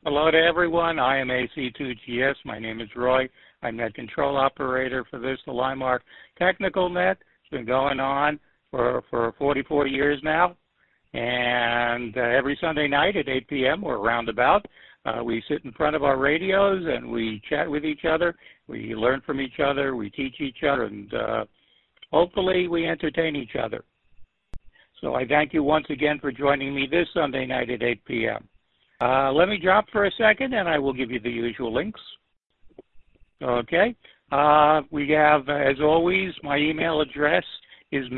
Hello to everyone. I am AC2GS. My name is Roy. I'm Net Control Operator for this, the Limark Technical Net. It's been going on for 44 years now. And every Sunday night at 8 p.m. or roundabout, we sit in front of our radios and we chat with each other. We learn from each other. We teach each other. And hopefully we entertain each other. So I thank you once again for joining me this Sunday night at 8 p.m. Let me drop for a second, and I will give you the usual links. Okay. We have, as always, my email address is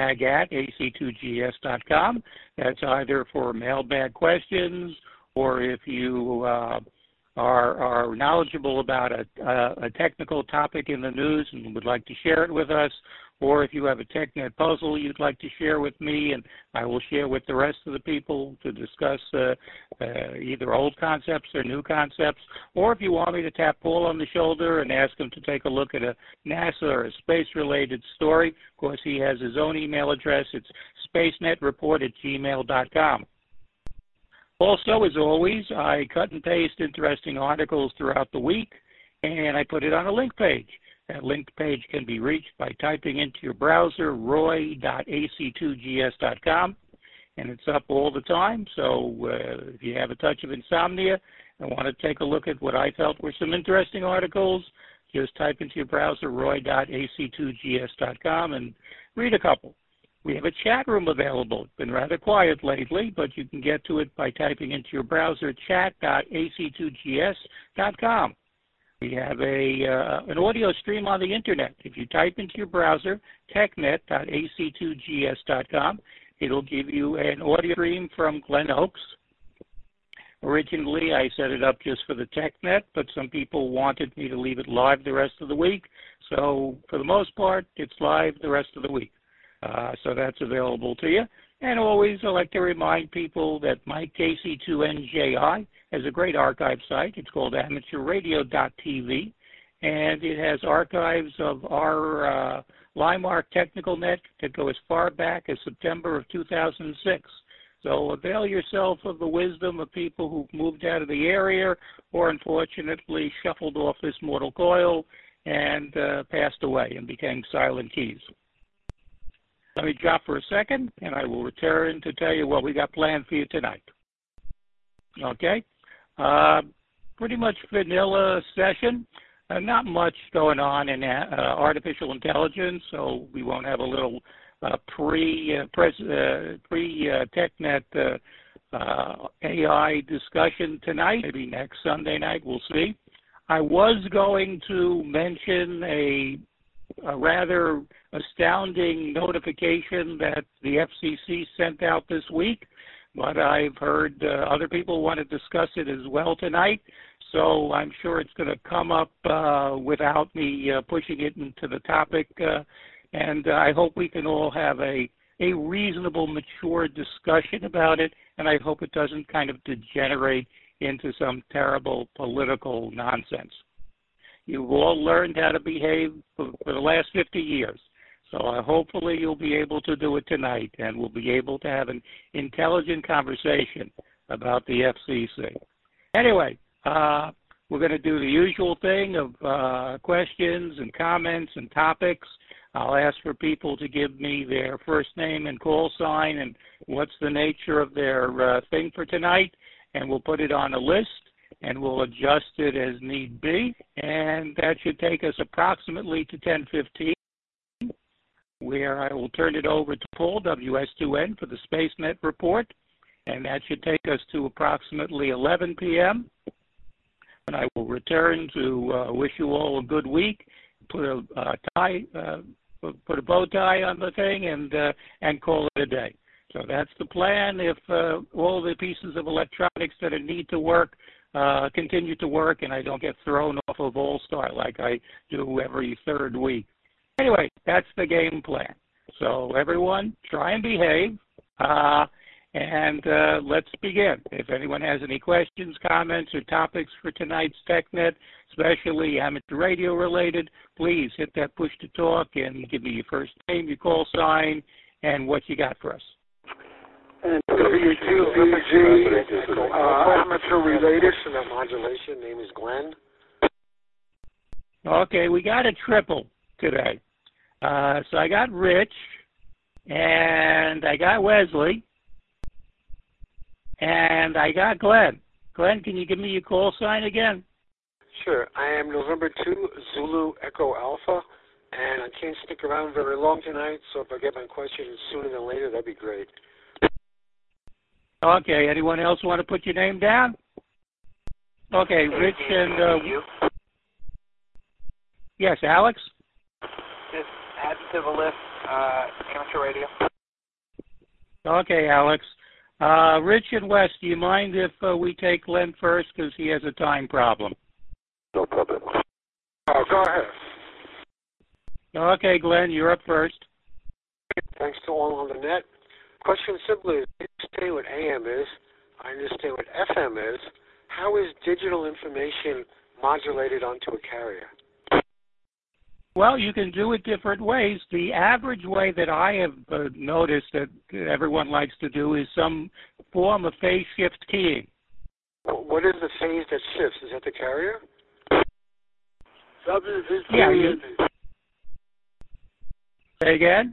mailbag@ac2gs.com. That's either for mailbag questions, or if you are knowledgeable about a technical topic in the news and would like to share it with us, or if you have a TechNet puzzle you'd like to share with me, and I will share with the rest of the people to discuss either old concepts or new concepts, or if you want me to tap Paul on the shoulder and ask him to take a look at a NASA or a space-related story, of course he has his own email address. It's spacenetreport@gmail.com. Also, as always, I cut and paste interesting articles throughout the week, and I put it on a link page. That link page can be reached by typing into your browser roy.ac2gs.com, and it's up all the time. So if you have a touch of insomnia and want to take a look at what I felt were some interesting articles, just type into your browser roy.ac2gs.com and read a couple. We have a chat room available. It's been rather quiet lately, but you can get to it by typing into your browser chat.ac2gs.com. We have an audio stream on the internet. If you type into your browser technet.ac2gs.com, it'll give you an audio stream from Glen Oaks. Originally, I set it up just for the TechNet, but some people wanted me to leave it live the rest of the week. So for the most part, it's live the rest of the week. So that's available to you. And always, I like to remind people that my KC2NJI has a great archive site. It's called amateurradio.tv, and it has archives of our Limark Technical Net that go as far back as September of 2006. So avail yourself of the wisdom of people who've moved out of the area or unfortunately shuffled off this mortal coil and passed away and became silent keys. Let me drop for a second, and I will return to tell you what we got planned for you tonight. Okay? Pretty much vanilla session. Not much going on in artificial intelligence, so we won't have a little pre-TechNet AI discussion tonight. Maybe next Sunday night, we'll see. I was going to mention a rather astounding notification that the FCC sent out this week, but I've heard other people want to discuss it as well tonight, so I'm sure it's going to come up without me pushing it into the topic, and I hope we can all have a reasonable, mature discussion about it, and I hope it doesn't kind of degenerate into some terrible political nonsense. You've all learned how to behave for the last 50 years. So hopefully you'll be able to do it tonight, and we'll be able to have an intelligent conversation about the FCC. Anyway, we're going to do the usual thing of questions and comments and topics. I'll ask for people to give me their first name and call sign and what's the nature of their thing for tonight, and we'll put it on a list, and we'll adjust it as need be, and that should take us approximately to 10:15, where I will turn it over to Paul, WS2N, for the SpaceNet report, and that should take us to approximately 11 p.m., and I will return to wish you all a good week, put a bow tie on the thing, and call it a day. So that's the plan. If all the pieces of electronics that need to work continue to work, and I don't get thrown off of All-Star like I do every third week. Anyway, that's the game plan. So everyone, try and behave, and let's begin. If anyone has any questions, comments, or topics for tonight's TechNet, especially amateur radio related, please hit that push to talk and give me your first name, your call sign, and what you got for us. And VU2VG, amateur related. And the modulation name is Glenn. Okay, we got a triple today. So I got Rich, and I got Wesley, and I got Glenn. Glenn, can you give me your call sign again? Sure. I am November 2, Zulu Echo Alpha, and I can't stick around very long tonight, so if I get my question sooner than later, that'd be great. Okay, anyone else want to put your name down? Okay, Rich and... Yes, Alex? Just add to the list, amateur radio. Okay, Alex. Rich and Wes, do you mind if we take Glenn first because he has a time problem? No problem. Go ahead. Okay, Glenn, you're up first. Thanks to all on the net. Question simply is, I understand what AM is. I understand what FM is. How is digital information modulated onto a carrier? Well, you can do it different ways. The average way that I have noticed that everyone likes to do is some form of phase shift keying. What is the phase that shifts? Is that the carrier? Yeah. Say again?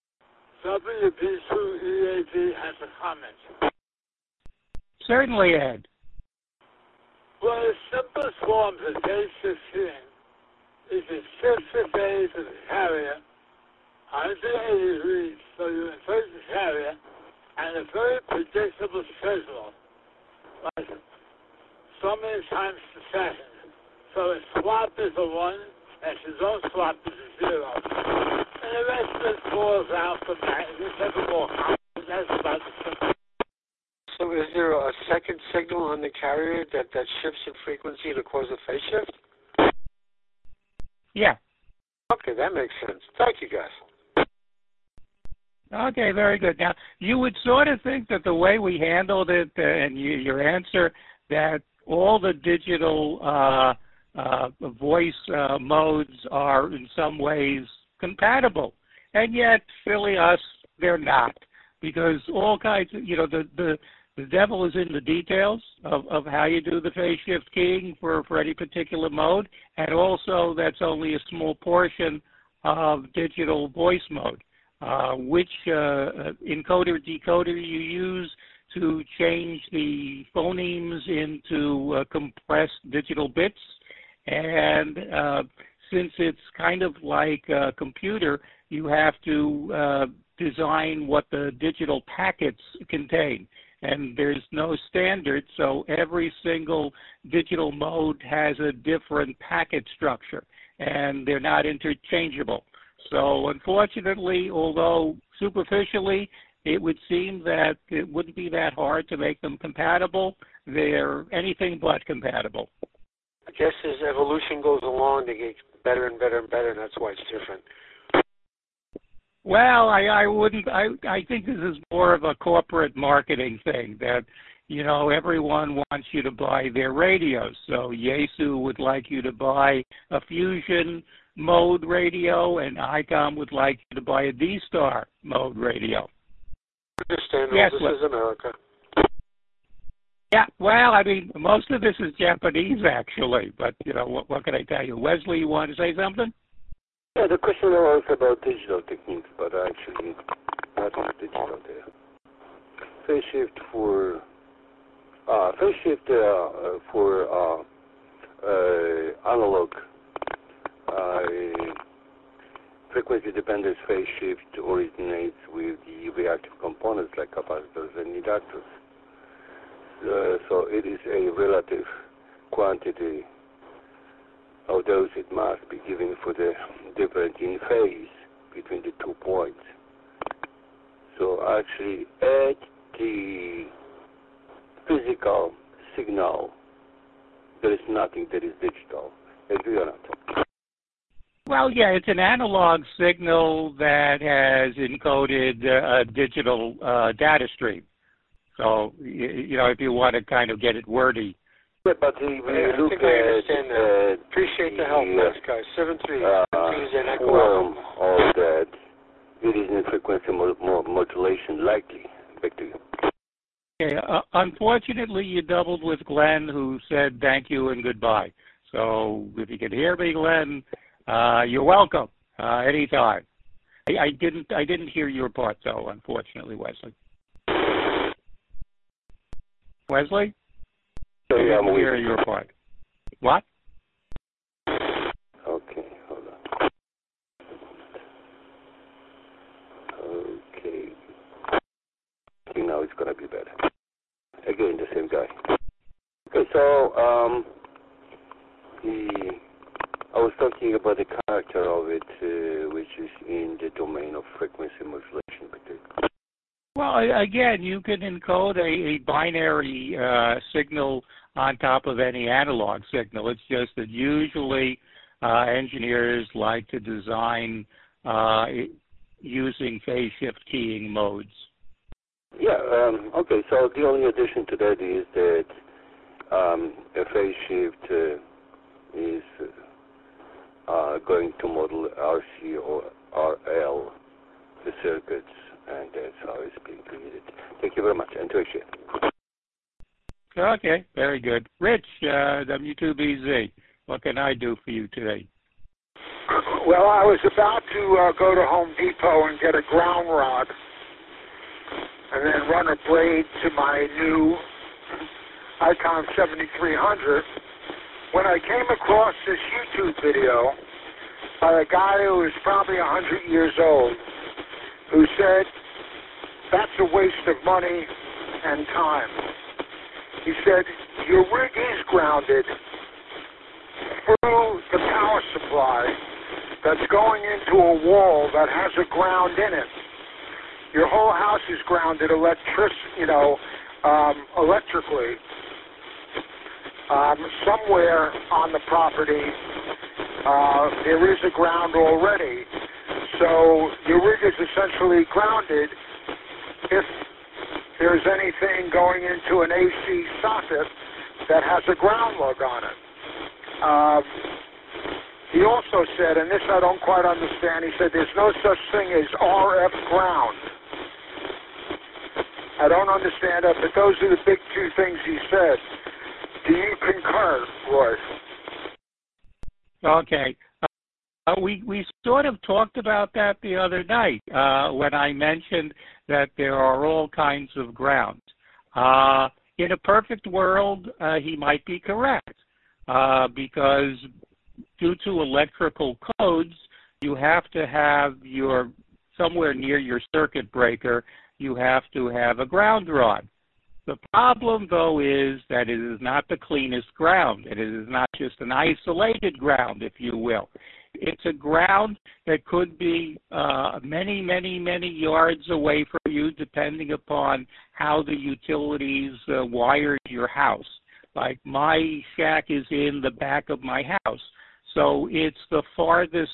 WP2EAD has a comment. Certainly, Ed. Well, the simplest form of phase shifting is to shift the phase of the carrier 180 degrees so you insert the carrier and a very predictable schedule, like so many times per second. So a swap is a 1, and if you don't swap, it's a 0. And the rest of it falls out from that. It's never more common. That's about the simple. So is there a second signal on the carrier that shifts in frequency to cause a phase shift? Yeah. Okay, that makes sense. Thank you, guys. Okay, very good. Now, you would sort of think that the way we handled it and your answer, that all the digital voice modes are in some ways compatible. And yet, silly us, they're not. Because all kinds of, the devil is in the details of how you do the phase shift keying for any particular mode, and also that's only a small portion of digital voice mode. Which encoder decoder you use to change the phonemes into compressed digital bits, and since it's kind of like a computer, you have to design what the digital packets contain. And there's no standard, so every single digital mode has a different packet structure, and they're not interchangeable. So unfortunately, although superficially it would seem that it wouldn't be that hard to make them compatible, they're anything but compatible. I guess as evolution goes along, they get better and better and better, and that's why it's different. Well, I wouldn't. I think this is more of a corporate marketing thing that, everyone wants you to buy their radios. So Yaesu would like you to buy a Fusion mode radio, and ICOM would like you to buy a D-Star mode radio. Understandable. Yes, this is America. Yeah, well, I mean, most of this is Japanese, actually. But, what can I tell you? Wesley, you want to say something? Yeah, the question was about digital techniques, but actually not digital there. Phase shift for analog frequency-dependent phase shift originates with the reactive components like capacitors and inductors. So it is a relative quantity of those it must be given for the difference in phase between the 2 points. So actually at the physical signal, there is nothing that is digital. Agree or not? Well, yeah, it's an analog signal that has encoded a digital data stream. So, if you want to kind of get it wordy. Yeah, but when you look I understand that. Appreciate the help, thanks, guys. 7-3. Form of that, it is in frequency modulation likely back to you. Okay. Unfortunately, you doubled with Glenn, who said thank you and goodbye. So if you can hear me, Glenn, you're welcome anytime. I didn't hear your part, though, unfortunately, Wesley. Wesley? So, yeah, I didn't hear your part. What? Okay, hold on. Okay. I think now it's going to be better. Again, the same guy. Okay, so I was talking about the character of it, which is in the domain of frequency modulation. Well, again, you can encode a binary signal on top of any analog signal. It's just that usually engineers like to design using phase shift keying modes. Yeah, okay, so the only addition to that is that a phase shift is going to model RC or RL, the circuits, and that's how it's being created. Thank you very much, and to appreciate. Okay, very good. Rich, W2BZ, what can I do for you today? Well, I was about to go to Home Depot and get a ground rod and then run a blade to my new Icon 7300 when I came across this YouTube video by a guy who is probably 100 years old who said, that's a waste of money and time. He said, your rig is grounded through the power supply that's going into a wall that has a ground in it. Your whole house is grounded electrically. Somewhere on the property, there is a ground already. So your rig is essentially grounded if there's anything going into an AC socket that has a ground lug on it. He also said, and this I don't quite understand, he said there's no such thing as RF ground. I don't understand that, but those are the big two things he said. Do you concur, Roy? Okay. We sort of talked about that the other night when I mentioned that there are all kinds of grounds. In a perfect world, he might be correct because due to electrical codes, you have to have somewhere near your circuit breaker, you have to have a ground rod. The problem, though, is that it is not the cleanest ground. It is not just an isolated ground, if you will. It's a ground that could be many, many, many yards away from you, depending upon how the utilities wired your house. Like my shack is in the back of my house, so it's the farthest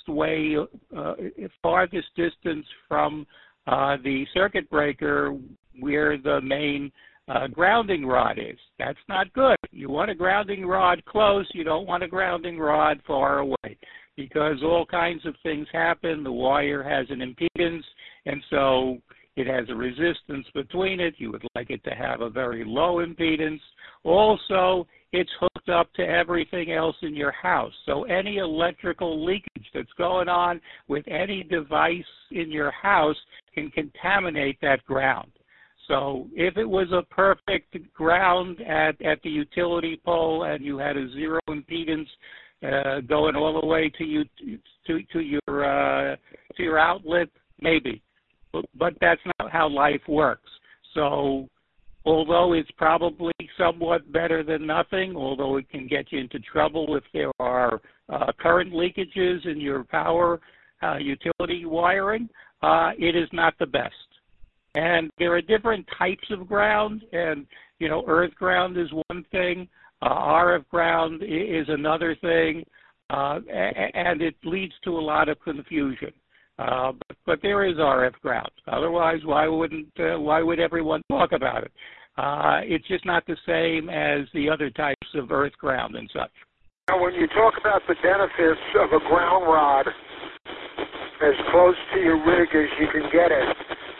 distance from the circuit breaker where the main grounding rod is. That's not good. You want a grounding rod close. You don't want a grounding rod far away because all kinds of things happen. The wire has an impedance, and so it has a resistance between it. You would like it to have a very low impedance. Also, it's hooked up to everything else in your house. So any electrical leakage that's going on with any device in your house can contaminate that ground. So if it was a perfect ground at the utility pole and you had a zero impedance going all the way to your outlet, maybe. But that's not how life works. So although it's probably somewhat better than nothing, although it can get you into trouble if there are current leakages in your power utility wiring, it is not the best. And there are different types of ground, and, earth ground is one thing, RF ground is another thing, and it leads to a lot of confusion. But there is RF ground. Otherwise, why would everyone talk about it? It's just not the same as the other types of earth ground and such. Now, when you talk about the benefits of a ground rod as close to your rig as you can get it,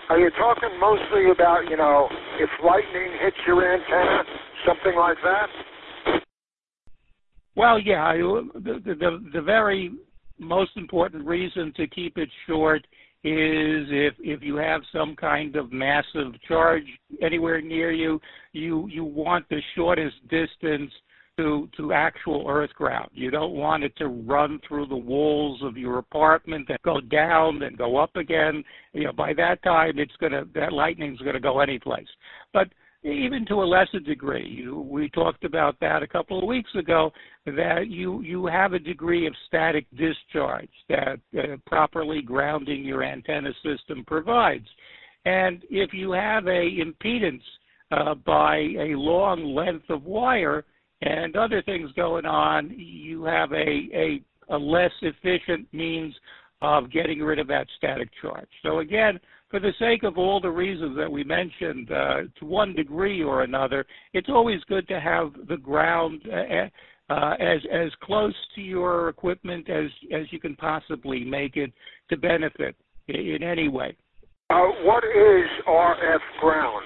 Are you talking mostly about, if lightning hits your antenna, something like that? Well, yeah, the very most important reason to keep it short is if you have some kind of massive charge anywhere near you, you want the shortest distance to actual earth ground. You don't want it to run through the walls of your apartment and go down and go up again. By that time, that lightning's gonna go anyplace. But even to a lesser degree, we talked about that a couple of weeks ago, that you have a degree of static discharge that properly grounding your antenna system provides. And if you have a impedance by a long length of wire and other things going on, you have a less efficient means of getting rid of that static charge. So again, for the sake of all the reasons that we mentioned, to one degree or another, it's always good to have the ground as close to your equipment as you can possibly make it to benefit in any way. What is RF ground?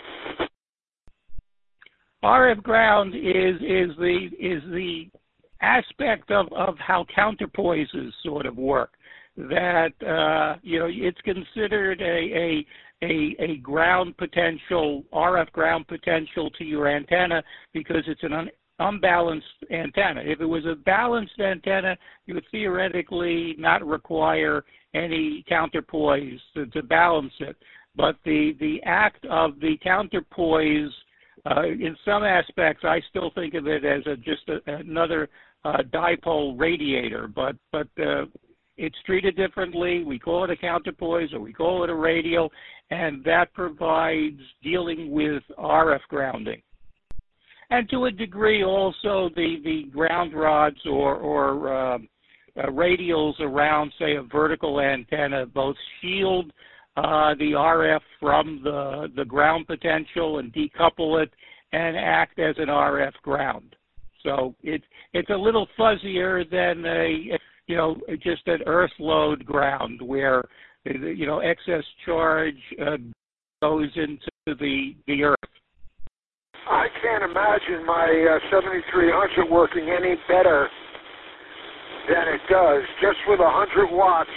RF ground is the aspect of how counterpoises sort of work. That it's considered a ground potential, RF ground potential to your antenna because it's an unbalanced antenna. If it was a balanced antenna, you would theoretically not require any counterpoise to balance it. But the act of the counterpoise, in some aspects, I still think of it as another dipole radiator, but it's treated differently. We call it a counterpoise or we call it a radial, and that provides dealing with RF grounding. And to a degree also the ground rods or radials around, say, a vertical antenna both shield the RF from the ground potential and decouple it and act as an RF ground. So it's a little fuzzier than just an earth load ground where excess charge goes into the earth. I can't imagine my 7300 working any better than it does. Just with 100 watts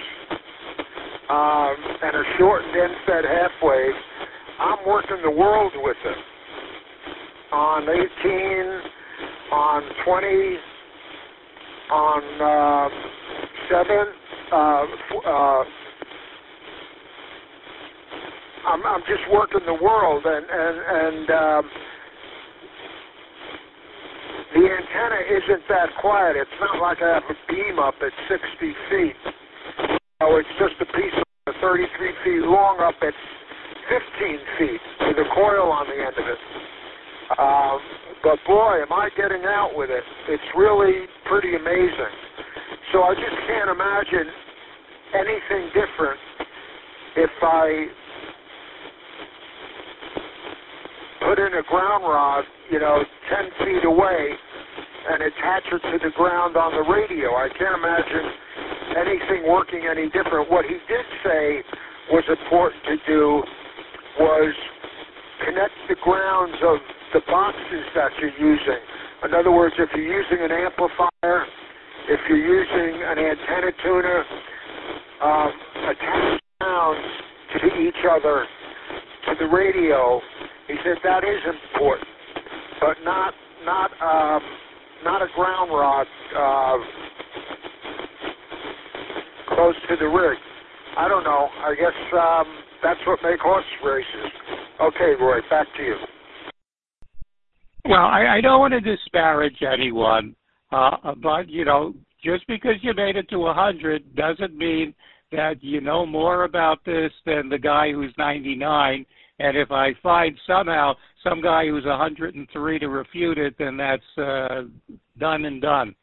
and a shortened end-fed half wave, I'm working the world with it. On 18, on 20, on 7. I'm just working the world, and the antenna isn't that quiet. It's not like I have a beam up at 60 feet. It's just a piece of 33 feet long up at 15 feet with a coil on the end of it. But boy, am I getting out with it. It's really pretty amazing. So I just can't imagine anything different if I put in a ground rod, 10 feet away and attach it to the ground on the radio. I can't imagine anything working any different. What he did say was important to do was connect the grounds of the boxes that you're using. In other words, if you're using an amplifier, if you're using an antenna tuner, attach grounds to each other to the radio. He said that is important, but not a ground rod close to the rig. I don't know. I guess that's what makes horse races. Okay, Roy, back to you. Well, I don't want to disparage anyone, but, just because you made it to 100 doesn't mean that you know more about this than the guy who's 99. And if I find somehow some guy who's 103 to refute it, then that's done and done.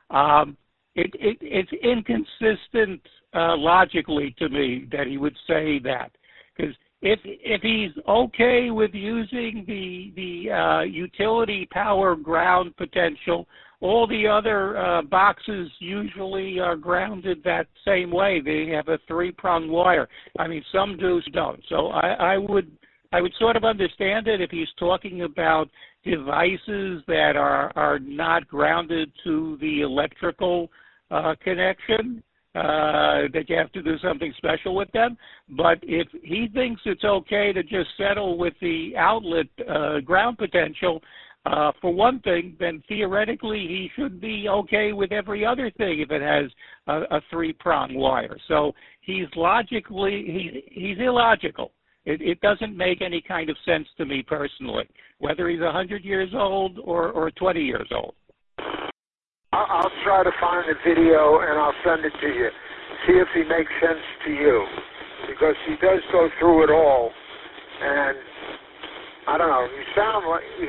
It's inconsistent logically to me that he would say that, because if he's okay with using the utility power ground potential, all the other boxes usually are grounded that same way. They have a 3-prong wire. I mean, some do, some don't. So I would sort of understand it if he's talking about devices that are not grounded to the electrical connection. That you have to do something special with them. But if he thinks it's okay to just settle with the outlet ground potential, for one thing, then theoretically he should be okay with every other thing if it has a 3-prong wire. So he's illogical. It doesn't make any kind of sense to me personally, whether he's 100 years old or 20 years old. I'll try to find the video and I'll send it to you. See if he makes sense to you, because he does go through it all, and I don't know. He sounds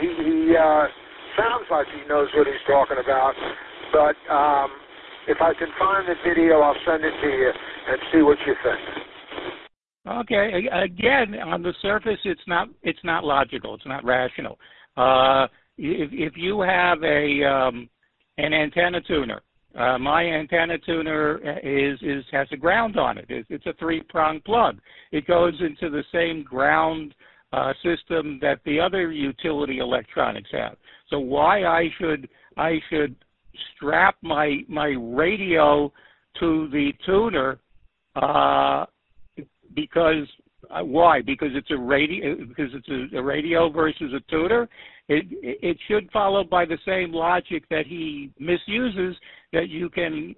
like he knows what he's talking about. But if I can find the video, I'll send it to you and see what you think. Okay. Again, on the surface, it's not logical. It's not rational. If you have an antenna tuner, my antenna tuner has a ground on it. It's a 3-prong plug. It goes into the same ground system that the other utility electronics have. So why I should strap my radio to the tuner? Because why? Because it's a radio. Because it's a radio versus a tuner. It should follow by the same logic that he misuses. That you can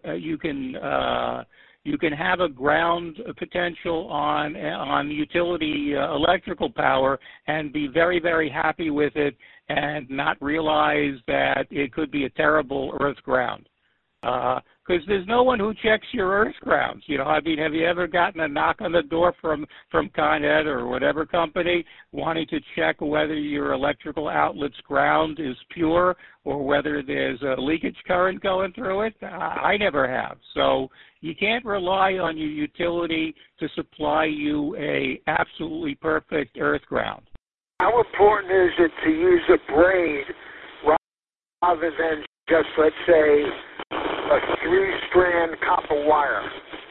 have a ground potential on utility electrical power and be very, very happy with it, and not realize that it could be a terrible earth ground. Because there's no one who checks your earth grounds. You know, I mean, have you ever gotten a knock on the door from Con Ed or whatever company wanting to check whether your electrical outlet's ground is pure or whether there's a leakage current going through it? I never have. So you can't rely on your utility to supply you a absolutely perfect earth ground. How important is it to use a braid rather than just, let's say, a 3-strand copper wire?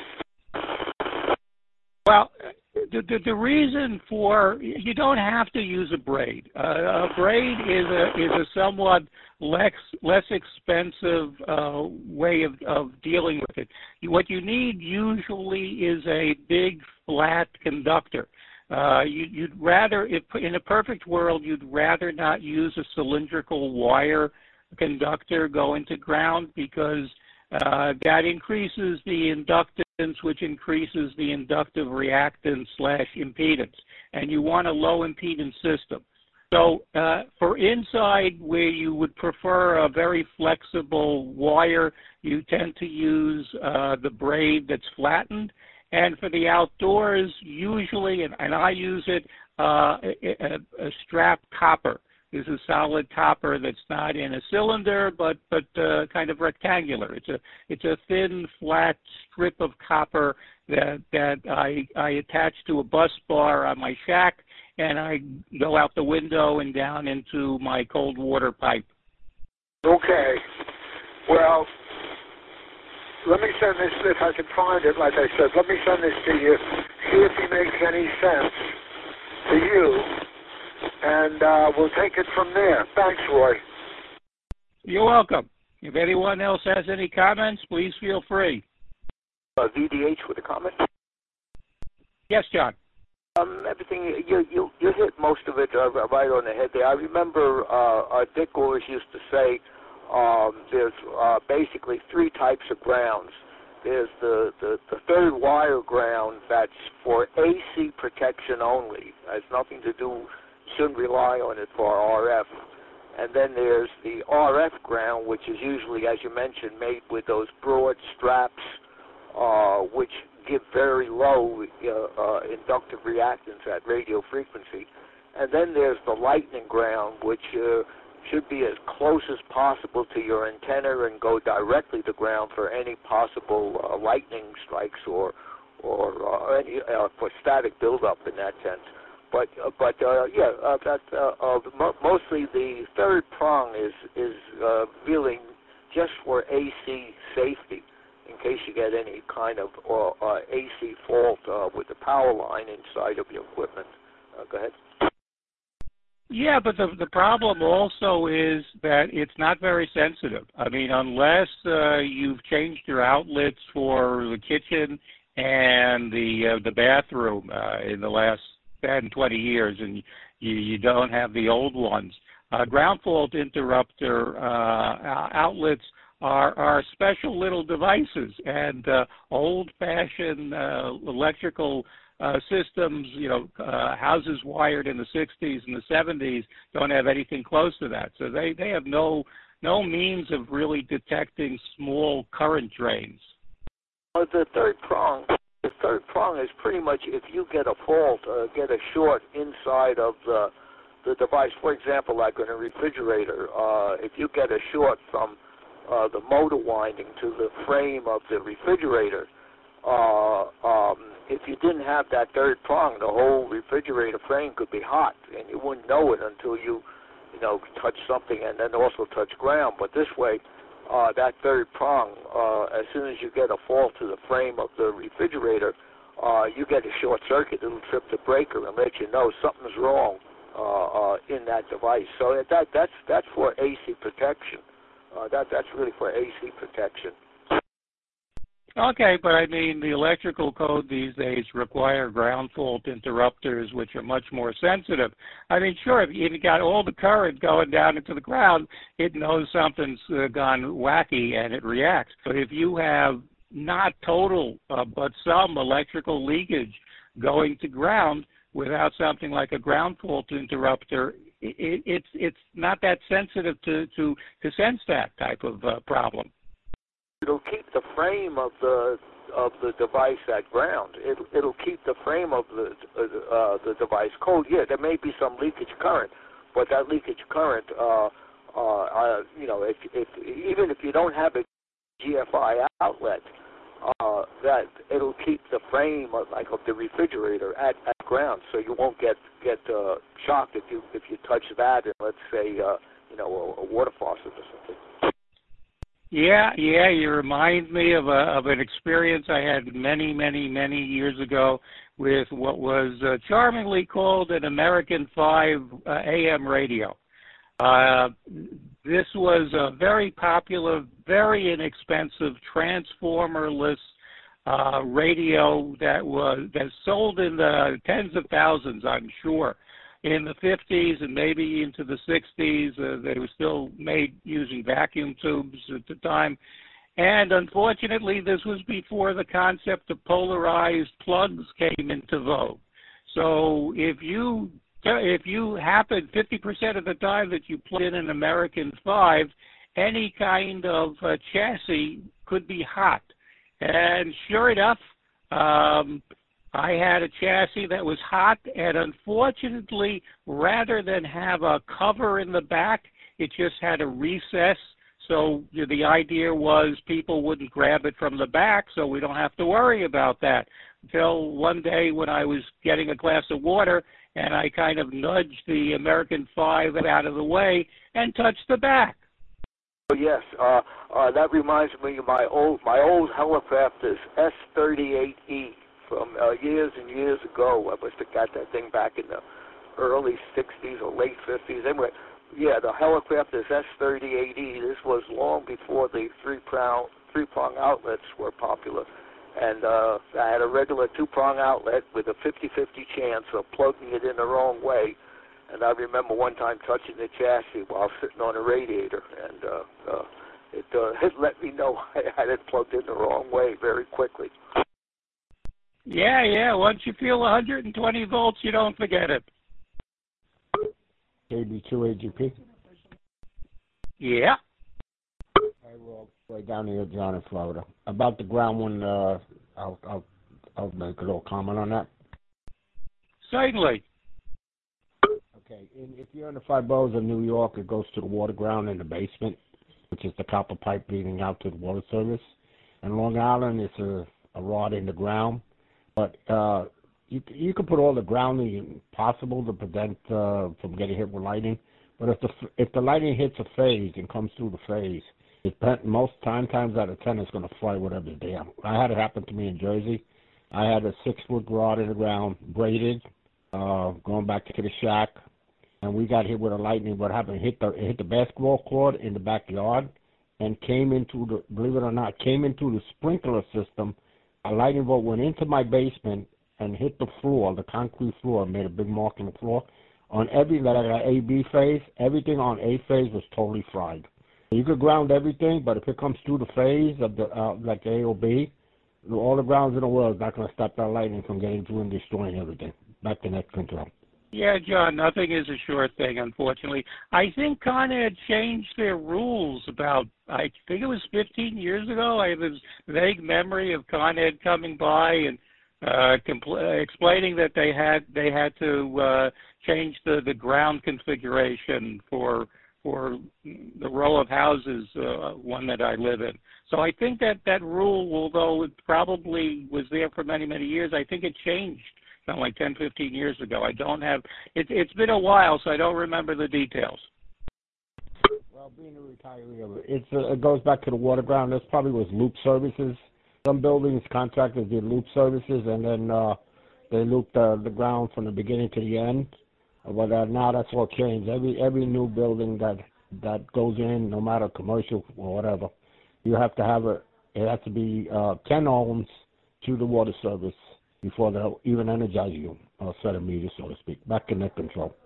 Well, the reason for, you don't have to use a braid. A braid is a somewhat less expensive way of dealing with it. What you need usually is a big flat conductor. You'd rather, if in a perfect world, you'd rather not use a cylindrical wire conductor going to ground, because that increases the inductance, which increases the inductive reactance / impedance, and you want a low impedance system. So for inside, where you would prefer a very flexible wire, you tend to use the braid that's flattened. And for the outdoors, usually, and I use it, a strap copper. This is solid copper that's not in a cylinder, but kind of rectangular. It's a thin, flat strip of copper that I attach to a bus bar on my shack, and I go out the window and down into my cold water pipe. Okay. Well, let me send this, if I can find it, like I said, let me send this to you, see if it makes any sense to you. And we'll take it from there. Thanks, Roy. You're welcome. If anyone else has any comments, please feel free. VDH with a comment? Yes, John. Everything, you hit most of it right on the head there. I remember Dick always used to say there's basically 3 types of grounds. There's the third wire ground that's for AC protection only. It has nothing to do, shouldn't rely on it for RF. And then there's the RF ground, which is usually, as you mentioned, made with those broad straps, which give very low inductive reactance at radio frequency. And then there's the lightning ground, which should be as close as possible to your antenna and go directly to ground for any possible lightning strikes or or any for static buildup in that sense. Mostly the third prong is really just for AC safety, in case you get any kind of AC fault with the power line inside of your equipment. Go ahead. Yeah, but the problem also is that it's not very sensitive. I mean, unless you've changed your outlets for the kitchen and the bathroom in the last 10, 20 years, and you don't have the old ones. Ground fault interrupter outlets are special little devices, and old-fashioned electrical systems, houses wired in the 60s and the 70s don't have anything close to that. So they have no means of really detecting small current drains. The third prong is pretty much if you get a fault, get a short inside of the device. For example, like in a refrigerator, if you get a short from the motor winding to the frame of the refrigerator, if you didn't have that third prong, the whole refrigerator frame could be hot, and you wouldn't know it until you touch something and then also touch ground. But this way, that third prong, as soon as you get a fault to the frame of the refrigerator, you get a short circuit. It'll trip the breaker and let you know something's wrong in that device. So that's for AC protection. That's really for AC protection. Okay, but I mean, the electrical code these days require ground fault interrupters, which are much more sensitive. I mean, sure, if you got all the current going down into the ground, it knows something's gone wacky and it reacts. But if you have not total, but some electrical leakage going to ground without something like a ground fault interrupter, it's not that sensitive to sense that type of problem. It'll keep the frame of the device at ground. It'll keep the frame of the device cold. Yeah, there may be some leakage current, but that leakage current, even if you don't have a GFI outlet, that it'll keep the frame of the refrigerator at ground, so you won't get shocked if you touch that in, let's say, a water faucet or something. Yeah, you remind me of an experience I had many years ago with what was charmingly called an American 5 AM radio. This was a very popular, very inexpensive, transformerless radio that sold in the tens of thousands, I'm sure. In the 50s and maybe into the 60s, they were still made using vacuum tubes at the time. And unfortunately, this was before the concept of polarized plugs came into vogue. So if you happen 50% of the time that you plug in an American 5, any kind of chassis could be hot. And sure enough, I had a chassis that was hot, and unfortunately, rather than have a cover in the back, it just had a recess. So the idea was people wouldn't grab it from the back, so we don't have to worry about that. Until one day when I was getting a glass of water, and I kind of nudged the American 5 out of the way and touched the back. Oh, yes, that reminds me of my old Helicrafters S38E. From years and years ago. I must have got that thing back in the early 60s or late 50s. Anyway, yeah, the Helicrafters S38E, this was long before the three-prong outlets were popular. And I had a regular two-prong outlet with a 50-50 chance of plugging it in the wrong way. And I remember one time touching the chassis while sitting on a radiator, and it let me know I had it plugged in the wrong way very quickly. Yeah. Once you feel 120 volts, you don't forget it. KB2AGP? Yeah. Hey, well, right down here, John in Florida. About the ground one, I'll make a little comment on that. Certainly. Okay, if you're in the Fibos of New York, it goes to the water ground in the basement, which is the copper pipe leading out to the water service. And Long Island, it's a rod in the ground. But you can put all the grounding possible to prevent from getting hit with lightning. But if the lightning hits a phase and comes through the phase, most times out of 10 it's going to fly whatever's there. I had it happen to me in Jersey. I had a 6-foot rod in the ground, braided, going back to the shack, and we got hit with a lightning. What happened? It hit the basketball court in the backyard, and came into believe it or not, came into the sprinkler system. A lightning bolt went into my basement and hit the floor, the concrete floor, made a big mark in the floor. On every A, B phase, everything on A phase was totally fried. You could ground everything, but if it comes through the phase of the like A or B, all the grounds in the world is not going to stop that lightning from getting through and destroying everything. Back to net control. Yeah, John, nothing is a sure thing, unfortunately. I think Con Ed changed their rules about, I think it was 15 years ago. I have this vague memory of Con Ed coming by and explaining that they had to change the ground configuration for the row of houses, one that I live in. So I think that rule, although it probably was there for many, many years, I think it changed like 10, 15 years ago. I don't have, it's been a while, so I don't remember the details. Well, being a retiree, it goes back to the water ground. This probably was loop services. Some buildings, contractors did loop services, and then they looped the ground from the beginning to the end. But now that's all changed. Every new building that goes in, no matter commercial or whatever, you have to have it has to be 10 ohms to the water service before they'll even energize you, or set a meter, so to speak. Back to net control.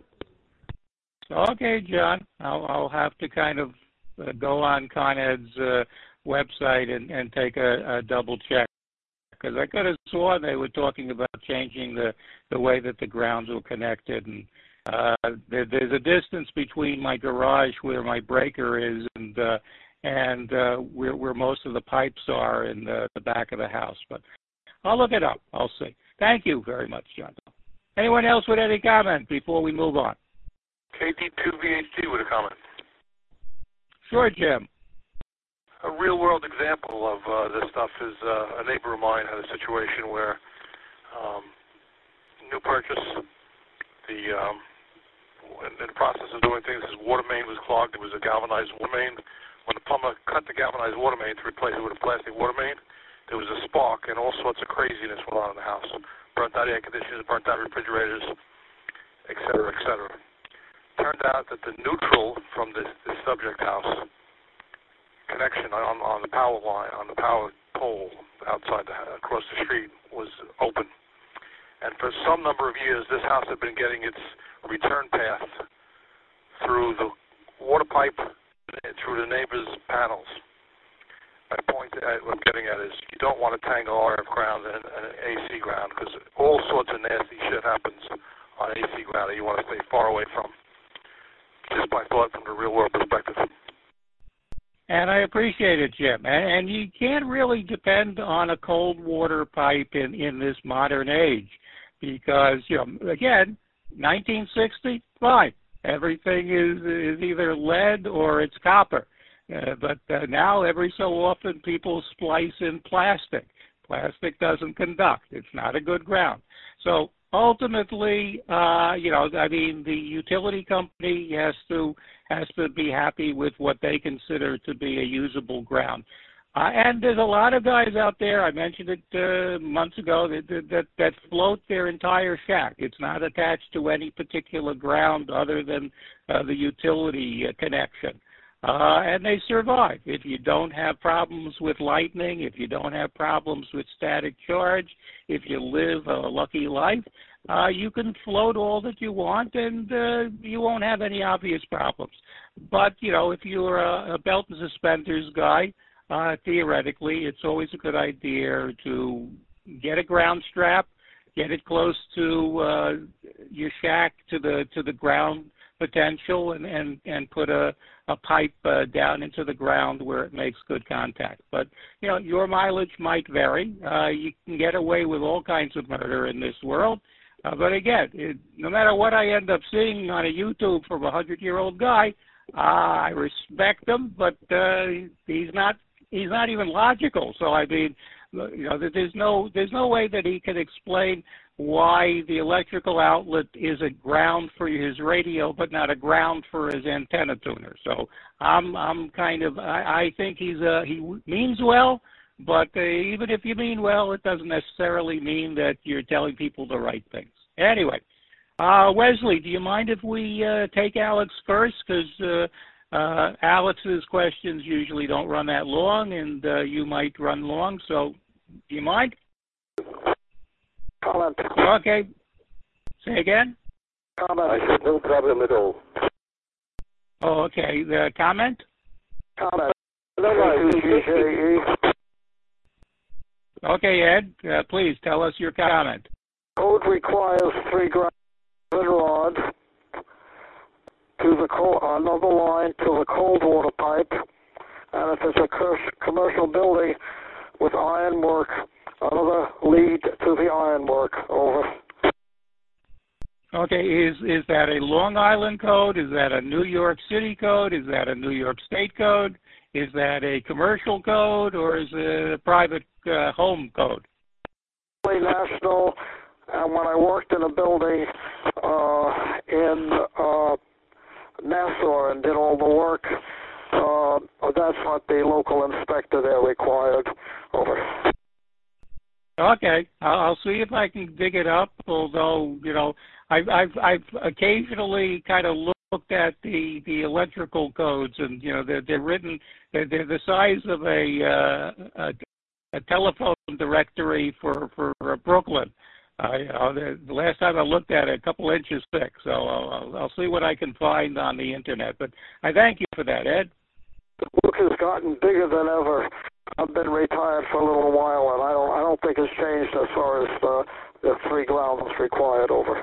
Okay, John. I'll have to kind of go on Con Ed's website and take a double check, because I could have sworn they were talking about changing the way that the grounds were connected. And there's a distance between my garage where my breaker is and where most of the pipes are in the back of the house. But I'll look it up. I'll see. Thank you very much, John. Anyone else with any comment before we move on? KD2VHD with a comment. Sure, Jim. A real-world example of this stuff is a neighbor of mine had a situation where new purchase, in the process of doing things, his water main was clogged. It was a galvanized water main. When the plumber cut the galvanized water main to replace it with a plastic water main, there was a spark, and all sorts of craziness went on in the house. Burnt out air conditioners, burnt out refrigerators, et cetera, et cetera. Turned out that the neutral from this subject house connection on the power line, on the power pole outside across the street, was open. And for some number of years, this house had been getting its return path through the water pipe, through the neighbor's panels. My point what I'm getting at is you don't want to tangle RF ground and AC ground, because all sorts of nasty shit happens on AC ground that you want to stay far away from. Just my thought from the real world perspective. And I appreciate it, Jim. And you can't really depend on a cold water pipe in this modern age, because, again, 1960, fine. Everything is either lead or it's copper. But now every so often people splice in plastic. Plastic doesn't conduct. It's not a good ground. So ultimately, the utility company has to be happy with what they consider to be a usable ground. And there's a lot of guys out there, I mentioned it months ago, that float their entire shack. It's not attached to any particular ground other than the utility connection. And they survive. If you don't have problems with lightning, if you don't have problems with static charge, if you live a lucky life, you can float all that you want, and you won't have any obvious problems. But, if you're a belt and suspenders guy, theoretically, it's always a good idea to get a ground strap, get it close to your shack, to the ground potential, and put a pipe down into the ground where it makes good contact. But, your mileage might vary. You can get away with all kinds of murder in this world. But again, no matter what I end up seeing on a YouTube from a 100-year-old guy, I respect him, but he's not even logical. So, there's no way that he can explain why the electrical outlet is a ground for his radio, but not a ground for his antenna tuner. So I think he means well, but even if you mean well, it doesn't necessarily mean that you're telling people the right things. Anyway, Wesley, do you mind if we take Alex first? Because Alex's questions usually don't run that long, and you might run long. So, do you mind? Comment. Okay. Say again? Comment. I said no problem at all. Oh, okay. The comment? Comment. Okay, Ed, please tell us your comment. Code requires 3 ground rod to another line to the cold water pipe, and if it's a commercial building with ironwork, another lead to the ironwork. Over. Okay, is that a Long Island code? Is that a New York City code? Is that a New York State code? Is that a commercial code, or is it a private home code? National, and when I worked in a building in Nassau and did all the work, that's what the local inspector there required. Over. Okay, I'll see if I can dig it up. Although I've occasionally kind of looked at the electrical codes, and they're written. They're the size of a telephone directory for Brooklyn. The last time I looked at it, a couple inches thick. So I'll see what I can find on the internet. But I thank you for that, Ed. The book has gotten bigger than ever. I've been retired for a little while, and I don't think it's changed as far as the 3 grounds required. Over.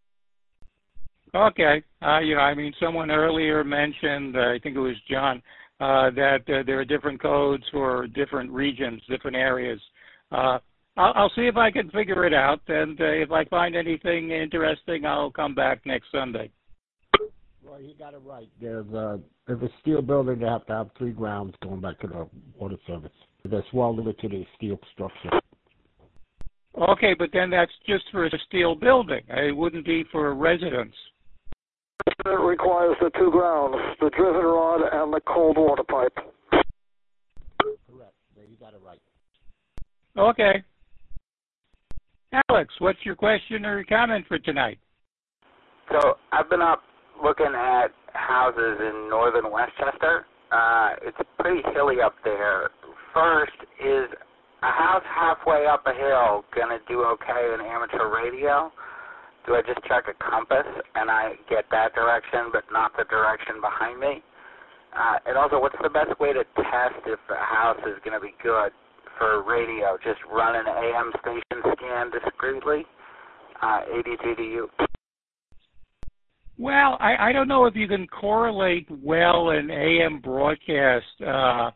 Okay. Someone earlier mentioned, I think it was John, that there are different codes for different regions, different areas. I'll see if I can figure it out, and if I find anything interesting, I'll come back next Sunday. Well, you got it right. There's a steel building, they have to have 3 grounds going back to the water service. That's welded to the steel structure. Okay, but then that's just for a steel building. It wouldn't be for a residence. It requires the 2 grounds, the driven rod and the cold water pipe. Correct. You got it right. Okay. Alex, what's your question or comment for tonight? So I've been up looking at houses in northern Westchester. It's pretty hilly up there. First, is a house halfway up a hill going to do okay in amateur radio? Do I just check a compass and I get that direction but not the direction behind me? And also, what's the best way to test if a house is going to be good for radio? Just run an AM station scan discreetly? ADGDU. Well, I don't know if you can correlate well an AM broadcast to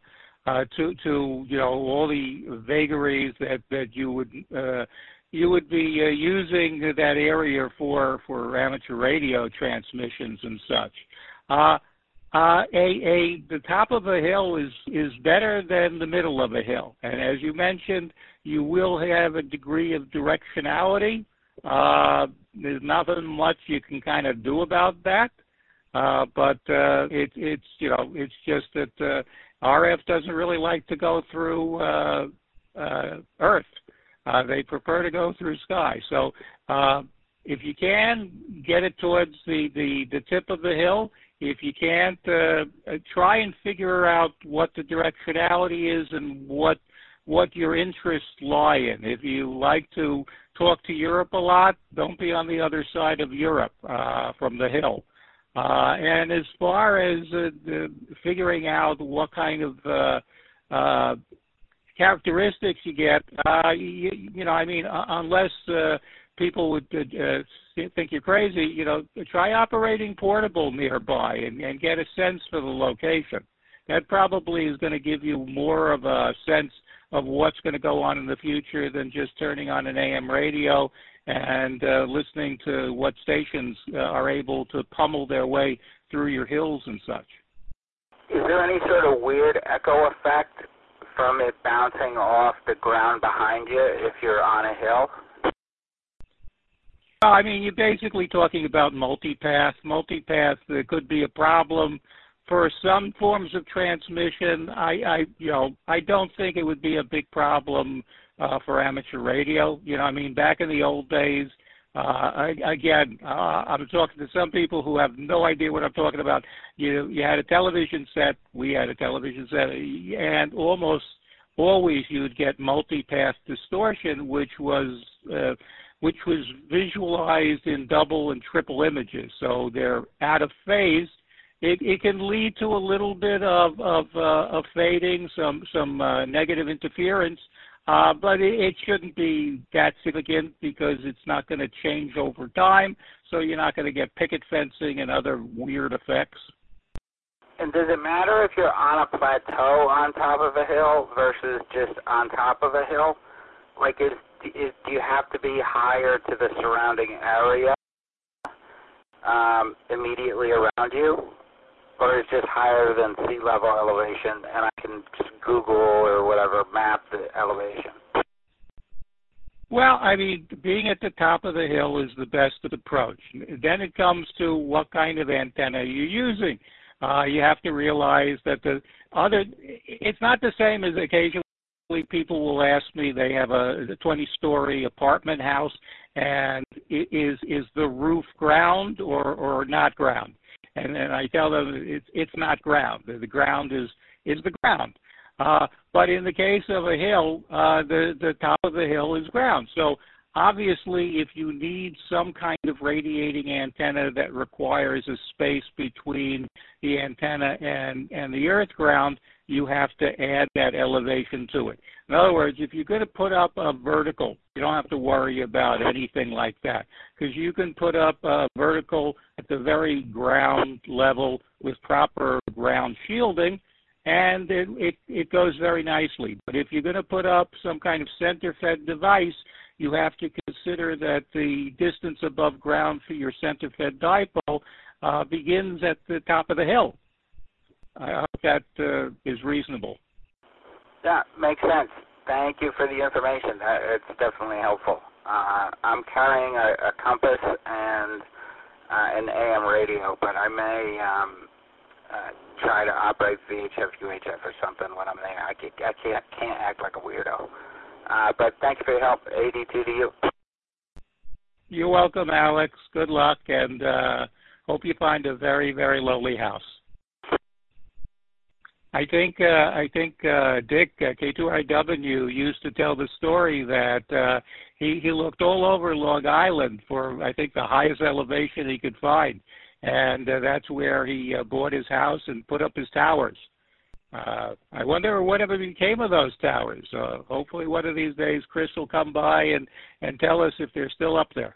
all the vagaries that you would be using that area for amateur radio transmissions and such. The top of a hill is better than the middle of a hill, and as you mentioned, you will have a degree of directionality. There's nothing much you can kind of do about that, but it's just that RF doesn't really like to go through Earth. They prefer to go through sky. So if you can, get it towards the tip of the hill. If you can't, try and figure out what the directionality is and what your interests lie in. If you like to talk to Europe a lot, don't be on the other side of Europe from the hill. And as far as figuring out what kind of characteristics you get, unless people would think you're crazy, try operating portable nearby and get a sense for the location. That probably is going to give you more of a sense of what's going to go on in the future than just turning on an AM radio and listening to what stations are able to pummel their way through your hills and such. Is there any sort of weird echo effect from it bouncing off the ground behind you if you're on a hill? I mean, you're basically talking about multipath. Multipath, there could be a problem for some forms of transmission. I don't think it would be a big problem for amateur radio. I mean, back in the old days, I'm talking to some people who have no idea what I'm talking about. You had a television set, we had a television set, and almost always you'd get multipath distortion, which was visualized in double and triple images. So they're out of phase. It can lead to a little bit of fading, some negative interference, but it shouldn't be that significant because it's not going to change over time, so you're not going to get picket fencing and other weird effects. And does it matter if you're on a plateau on top of a hill versus just on top of a hill? Like, do you have to be higher to the surrounding area immediately around you? Or is it just higher than sea level elevation, and I can just Google or whatever map the elevation? Well, I mean, being at the top of the hill is the best approach. Then it comes to what kind of antenna you're using. You have to realize that it's not the same as occasionally people will ask me, they have a 20-story apartment house, and is the roof ground or not ground? And I tell them it's not ground. The ground is the ground. But in the case of a hill, the top of the hill is ground. So obviously, if you need some kind of radiating antenna that requires a space between the antenna and the earth ground, you have to add that elevation to it. In other words, if you're going to put up a vertical, you don't have to worry about anything like that, because you can put up a vertical at the very ground level with proper ground shielding, and it goes very nicely. But if you're going to put up some kind of center-fed device, you have to consider that the distance above ground for your center-fed dipole begins at the top of the hill. I hope that is reasonable. Yeah, makes sense. Thank you for the information. It's definitely helpful. I'm carrying a compass and an AM radio, but I may try to operate VHF, UHF or something when I'm there. I can't act like a weirdo. But thank you for your help. AD2 to you. You're welcome, Alex. Good luck, and hope you find a very, very lovely house. I think Dick, K2RW, used to tell the story that he looked all over Long Island for, I think, the highest elevation he could find. And that's where he bought his house and put up his towers. I wonder whatever became of those towers. Hopefully one of these days Chris will come by and tell us if they're still up there.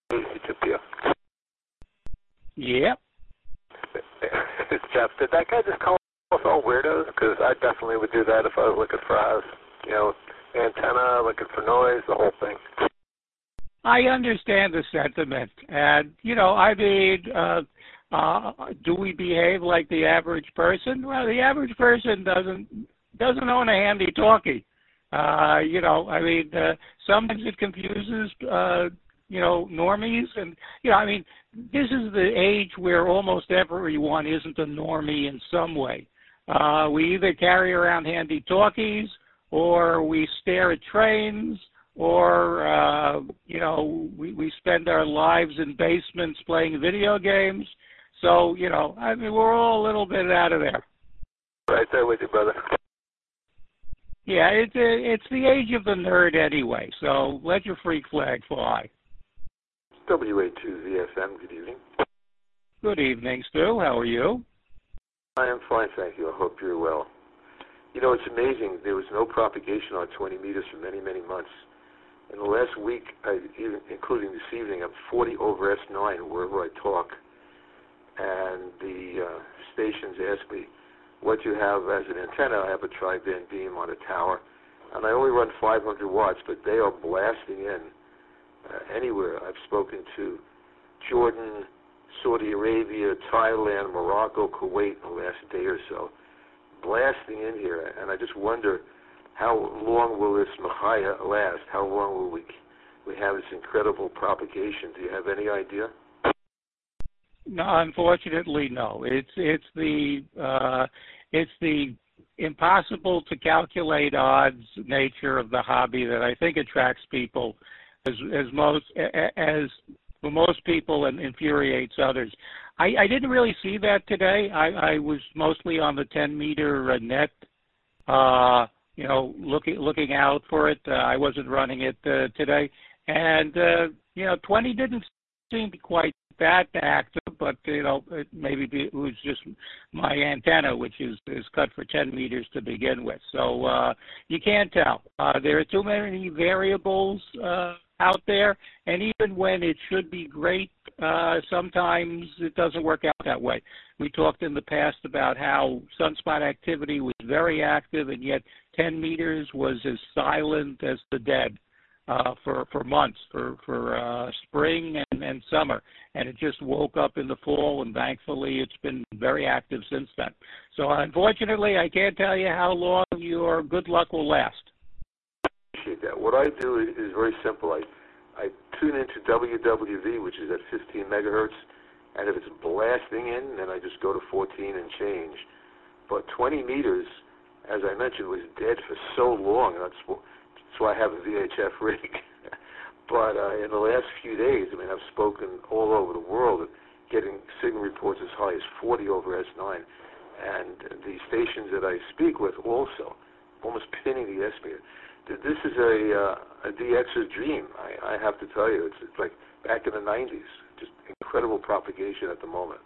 Yep. Jeff, did that guy just call us all weirdos? Because I definitely would do that if I was looking for us. Antenna, looking for noise, the whole thing. I understand the sentiment. And, I mean, do we behave like the average person? Well, the average person doesn't own a handy-talkie. I mean, sometimes it confuses, normies. And, I mean, this is the age where almost everyone isn't a normie in some way. We either carry around handy-talkies or we stare at trains or, we spend our lives in basements playing video games. So, I mean, we're all a little bit out of there. Right there with you, brother. Yeah, it's the age of the nerd anyway, so let your freak flag fly. WA2ZSM, good evening. Good evening, Stu. How are you? I am fine, thank you. I hope you're well. It's amazing. There was no propagation on 20 meters for many, many months. In the last week, including this evening, I'm 40 over S9 wherever I talk. And the stations ask me, what do you have as an antenna? I have a tri-band beam on a tower. And I only run 500 watts, but they are blasting in anywhere. I've spoken to Jordan, Saudi Arabia, Thailand, Morocco, Kuwait in the last day or so. Blasting in here. And I just wonder, how long will this Machaya last? How long will we have this incredible propagation? Do you have any idea? No, unfortunately, no. It's the impossible to calculate odds nature of the hobby that I think attracts people as for most people and infuriates others. I didn't really see that today. I was mostly on the 10-meter net, looking out for it. I wasn't running it today, and 20 didn't seem quite that active, but maybe it was just my antenna, which is cut for 10 meters to begin with. So you can't tell. There are too many variables out there, and even when it should be great, sometimes it doesn't work out that way. We talked in the past about how sunspot activity was very active, and yet 10 meters was as silent as the dead for months, for spring and summer, and it just woke up in the fall, and thankfully it's been very active since then. So unfortunately, I can't tell you how long your good luck will last. Appreciate that. What I do is very simple. I tune into WWV, which is at 15 megahertz, and if it's blasting in, then I just go to 14 and change. But 20 meters, as I mentioned, was dead for so long, and that's why I have a VHF rig. But in the last few days, I've spoken all over the world, getting signal reports as high as 40 over S9, and the stations that I speak with also, almost pinning the estimator. This is a DX's dream, I have to tell you. It's like back in the 90s, just incredible propagation at the moment.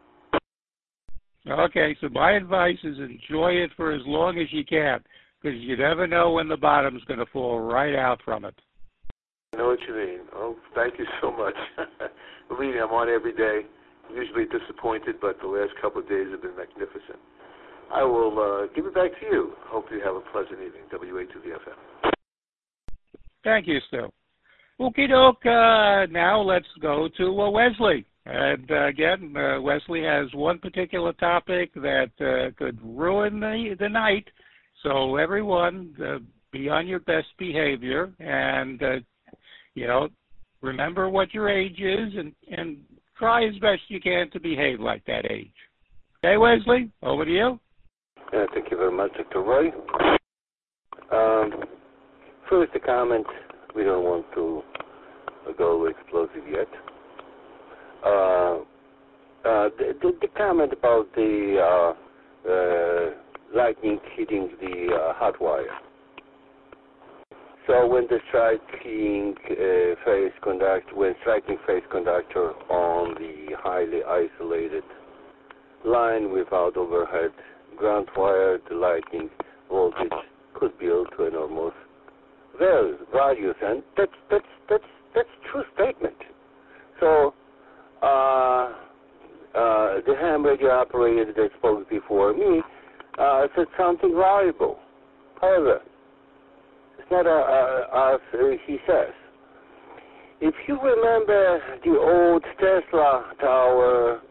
Okay, so my advice is enjoy it for as long as you can, because you never know when the bottom's going to fall right out from it. I know what you mean. Oh, thank you so much. Believe me, I'm on every day. I'm usually disappointed, but the last couple of days have been magnificent. I will give it back to you. Hope you have a pleasant evening. WA2VFM. Thank you, Stu. Okie doke. Now let's go to Wesley. And again, Wesley has one particular topic that could ruin the night. So everyone, be on your best behavior, and remember what your age is, and try as best you can to behave like that age. Okay, Wesley, over to you. Thank you very much, Dr. Roy. First, a comment. We don't want to go explosive yet. The comment about the lightning hitting the hot wire. So when striking phase conductor on the highly isolated line without overhead ground wire, the lightning voltage could build to enormous values, and that's true statement. So the ham radio operator that spoke before me said something valuable. However, it's not as he says. If you remember the old Tesla tower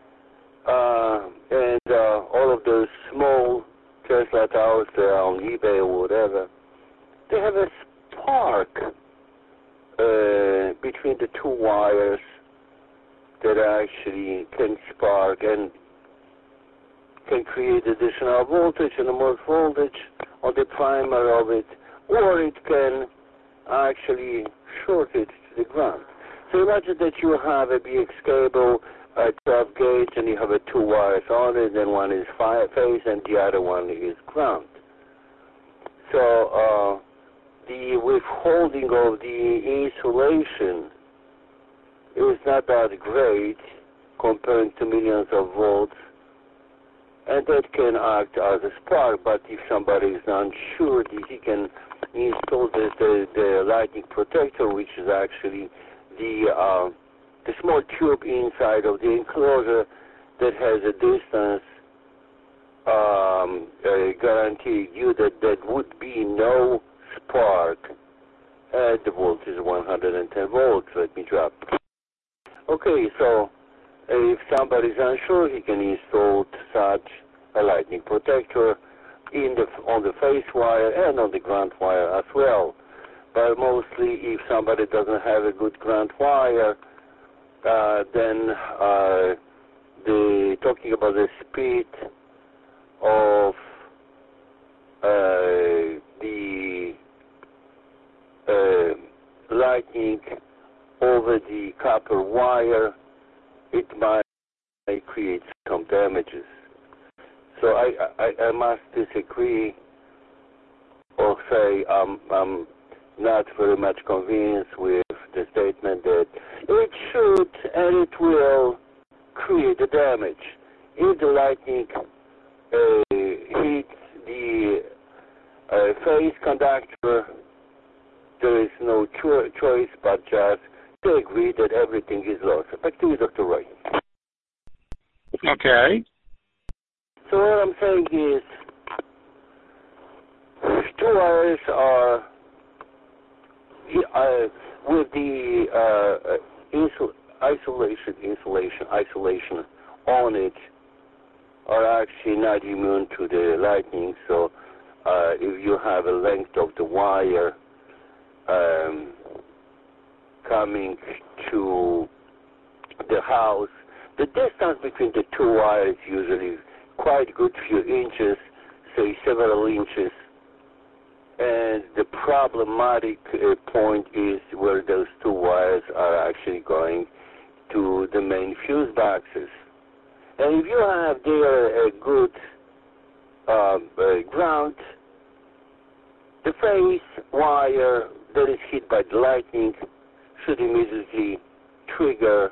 and all of those small Tesla towers that are on eBay or whatever, they have a spark between the two wires that actually can spark and can create additional voltage and more voltage on the primer of it, or it can actually short it to the ground. So imagine that you have a BX cable, 12 gauge, and you have two wires on it, and one is phase and the other one is ground. So the withholding of the insulation is not that great comparing to millions of volts, and that can act as a spark. But if somebody is unsure, he can install the lightning protector, which is actually the small tube inside of the enclosure that has a distance guarantee you that there would be no spark at the voltage is 110 volts. Let me drop. Okay, so if somebody is unsure, he can install such a lightning protector on the phase wire and on the ground wire as well. But mostly, if somebody doesn't have a good ground wire, then talking about the speed of the lightning over the copper wire, it might create some damages. So I must disagree or say I'm not very much convinced with the statement that it should and it will create the damage. If the lightning hits the phase conductor, there is no choice but just to agree that everything is lost. Back to you, Dr. Roy. Okay. So what I'm saying is, two wires are with the isolation on it are actually not immune to the lightning. So if you have a length of the wire coming to the house, the distance between the two wires usually quite good few inches, say several inches, and the problematic point is where those two wires are actually going to the main fuse boxes. And if you have there a good ground, the phase wire that is hit by the lightning should immediately trigger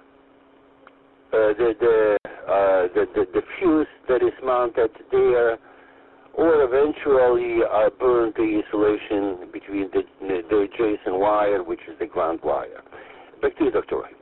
the fuse that is mounted there, or eventually burn the insulation between the adjacent wire, which is the ground wire. Back to you, Dr. Roy.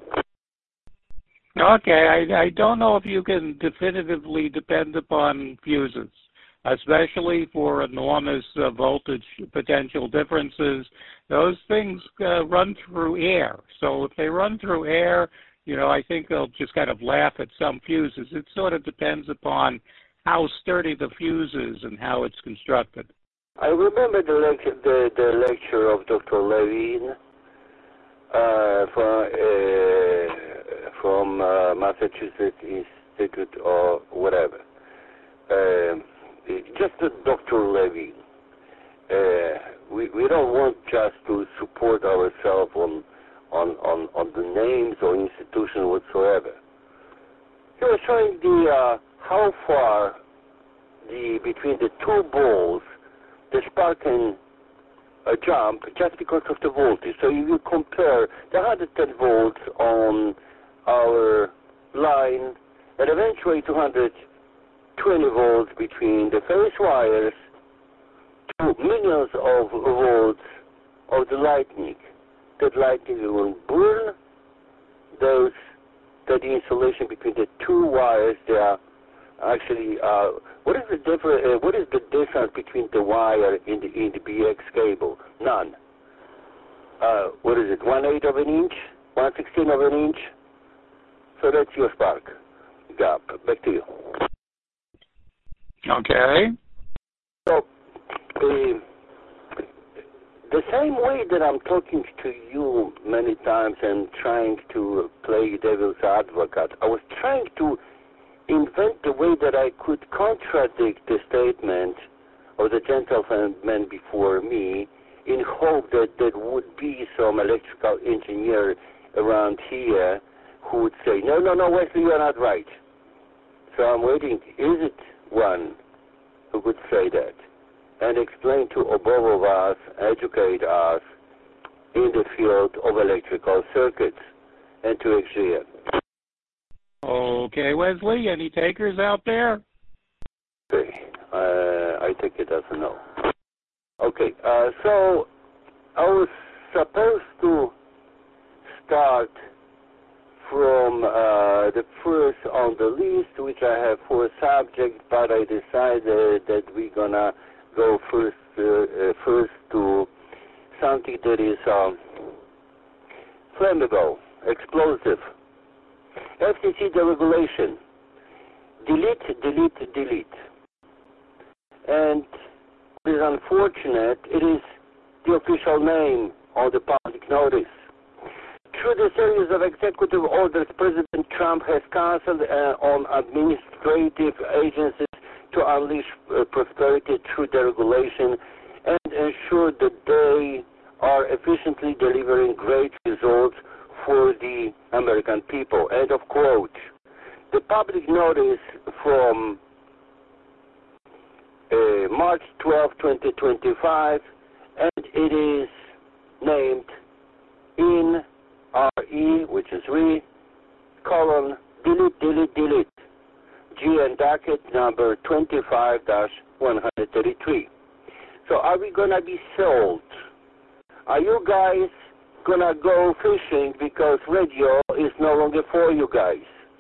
Okay, I don't know if you can definitively depend upon fuses, especially for enormous voltage potential differences. Those things run through air. So if they run through air, I think they'll just kind of laugh at some fuses. It sort of depends upon how sturdy the fuse is and how it's constructed. I remember the lecture of Dr. Levine from Massachusetts Institute or whatever. Just Dr. Levine. We don't want just to support ourselves on the names or institution whatsoever. He was showing how far between the two balls the spark can jump just because of the voltage. So if you compare the 110 volts on our line and eventually 220 volts between the phase wires to millions of volts of the lightning, that lightning will burn that insulation between the two wires. They are actually what is the difference between the wire in the BX cable? None. What is it? 1/8 of an inch, 1/16 of an inch. So that's your spark gap. Back to you. Okay. So the same way that I'm talking to you many times and trying to play devil's advocate, I was trying to invent the way that I could contradict the statement of the gentleman before me in hope that there would be some electrical engineer around here who would say, no, Wesley, you're not right. So I'm waiting. Is it one who could say that and explain to both of us, educate us in the field of electrical circuits and to XGN? Okay, Wesley, any takers out there? Okay, I take it as a no. Okay, so I was supposed to start from the first on the list, which I have 4 subjects, but I decided that we're gonna go first to something that is flammable, explosive. FCC deregulation. Delete. And is unfortunate. It is the official name on the public notice. Through the series of executive orders, President Trump has canceled on administrative agencies to unleash prosperity through deregulation and ensure that they are efficiently delivering great results for the American people. End of quote. The public notice from March 12, 2025, and it is named in RE, which is delete, G and docket number 25-133. So are we going to be sold? Are you guys going to go fishing because radio is no longer for you guys?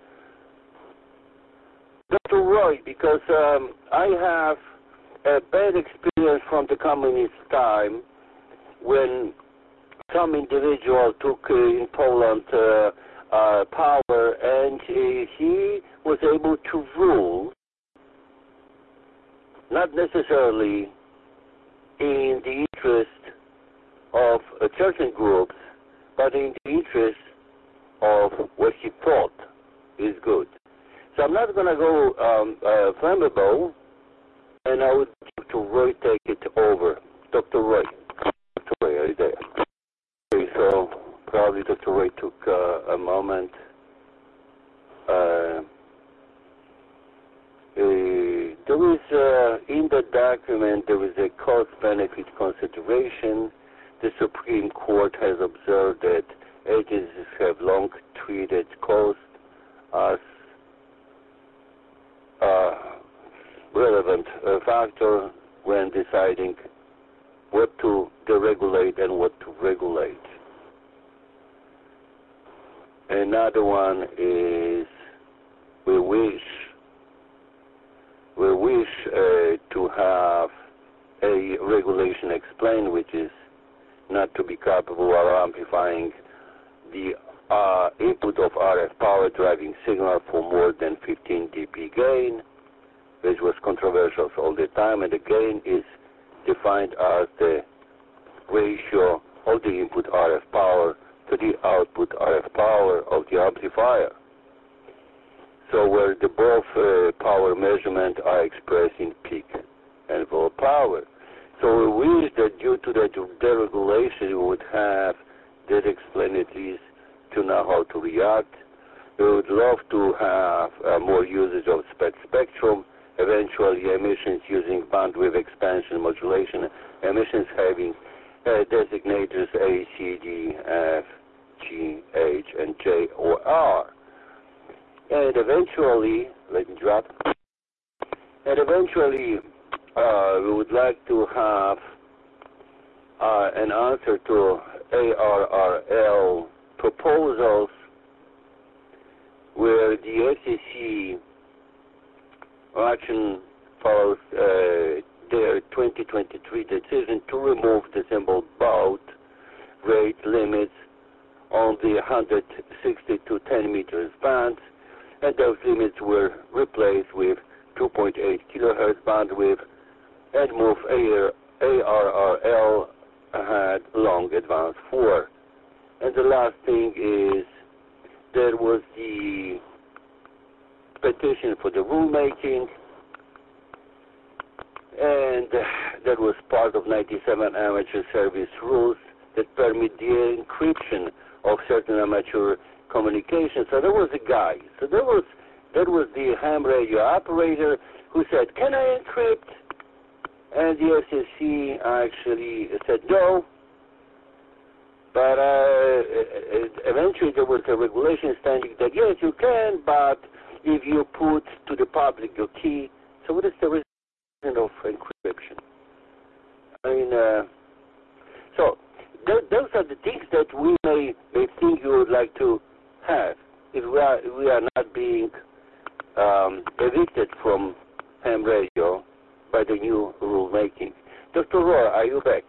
Dr. Roy, because I have a bad experience from the communist time when some individual took in Poland power, and he was able to rule, not necessarily in the interest of certain groups, but in the interest of what he thought is good. So I'm not going to go flammable, and I would give to Roy take it over. Dr. Roy. Dr. Roy, are you there? Okay, so probably Dr. Roy took a moment. There is, in the document, there is a cost-benefit consideration. The Supreme Court has observed that agencies have long treated cost as relevant factor when deciding what to deregulate and what to regulate. Another one is we wish to have a regulation explained, which is not to be capable of amplifying the input of RF power driving signal for more than 15 dB gain, which was controversial all the time, and the gain is defined as the ratio of the input RF power to the output RF power of the amplifier. So where the both power measurements are expressed in peak and volt power. So we wish that due to that deregulation we would have that explained at least to know how to react. We would love to have more usage of spectrum, eventually emissions using bandwidth expansion modulation, emissions having designators A, C, D, F, G, H, and J or R. And eventually, let me drop. And eventually, we would like to have an answer to ARRL proposals where the FCC action follows their 2023 decision to remove the symbol baud rate limits on the 160 to 10 meters bands, and those limits were replaced with 2.8 kilohertz bandwidth and move ARRL ahead long advance 4. And the last thing is there was the petition for the rulemaking, and that was part of 97 amateur service rules that permit the encryption of certain amateur communications. So there was a guy. So that was the ham radio operator who said, "Can I encrypt?" And the FCC actually said no. But eventually there was a regulation standing that yes, you can, but if you put to the public your key. So what is the reason of encryption? I mean, so those are the things that we may think you would like to have if we are not being evicted from ham radio by the new rulemaking. Dr. Roy, are you back?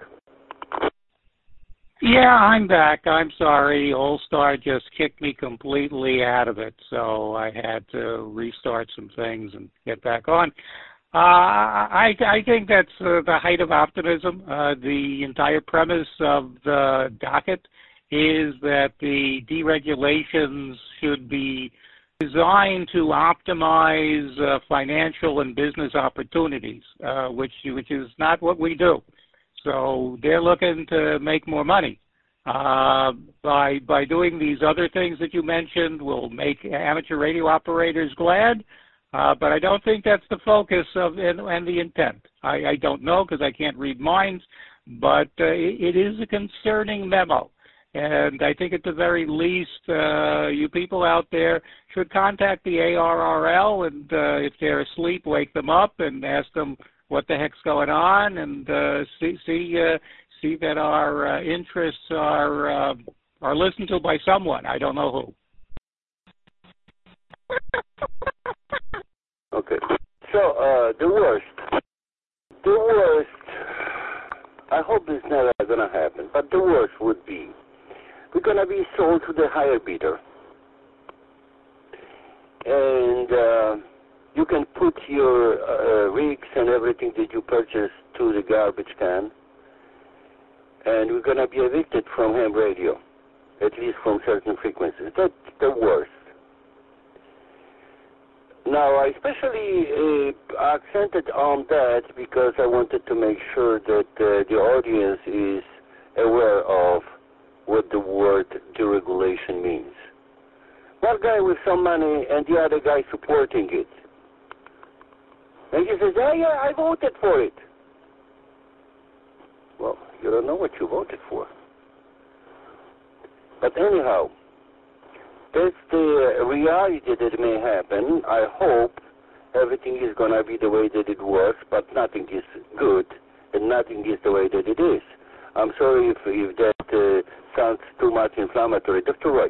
Yeah, I'm back. I'm sorry. All-Star just kicked me completely out of it, so I had to restart some things and get back on. I think that's the height of optimism. The entire premise of the docket is that the deregulations should be designed to optimize financial and business opportunities, which is not what we do. So they're looking to make more money. By doing these other things that you mentioned, will make amateur radio operators glad. But I don't think that's the focus of and the intent. I don't know because I can't read minds, but it is a concerning memo. And I think at the very least, you people out there should contact the ARRL, and if they're asleep, wake them up and ask them what the heck's going on, and see that our interests are listened to by someone. I don't know who. Okay. So the worst. I hope it's never going to happen, but the worst would be we're going to be sold to the higher bidder. And you can put your rigs and everything that you purchased to the garbage can. And we're going to be evicted from ham radio, at least from certain frequencies. That's the worst. Now, I especially accented on that because I wanted to make sure that the audience is aware of what the word deregulation means. One guy with some money and the other guy supporting it. And he says, yeah, I voted for it. Well, you don't know what you voted for. But anyhow, that's the reality that may happen. I hope everything is going to be the way that it was, but nothing is good, and nothing is the way that it is. I'm sorry if that sounds too much inflammatory. Dr. Roy.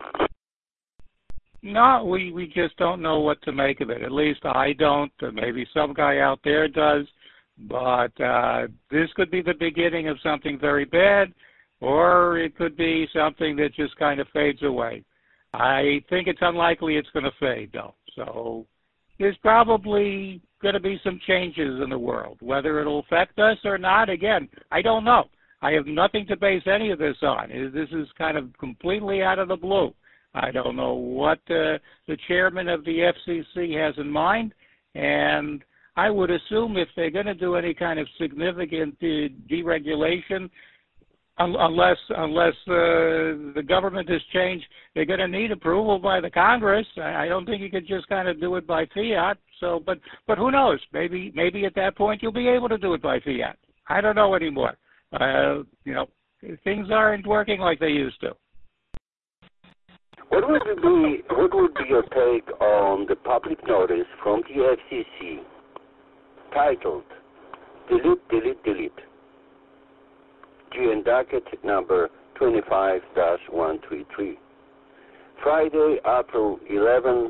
No, we just don't know what to make of it. At least I don't. Maybe some guy out there does. But this could be the beginning of something very bad, or it could be something that just kind of fades away. I think it's unlikely it's going to fade, though. So there's probably going to be some changes in the world. Whether it'll affect us or not, again, I don't know. I have nothing to base any of this on. This is kind of completely out of the blue. I don't know what the chairman of the FCC has in mind, and I would assume if they're going to do any kind of significant deregulation, unless the government has changed, they're going to need approval by the Congress. I don't think you could just kind of do it by fiat. So, but who knows? Maybe at that point you'll be able to do it by fiat. I don't know anymore. Things aren't working like they used to. What would be your take on the public notice from the FCC titled "Delete, Delete, Delete"? GN docket number 25-133. Friday, April 11,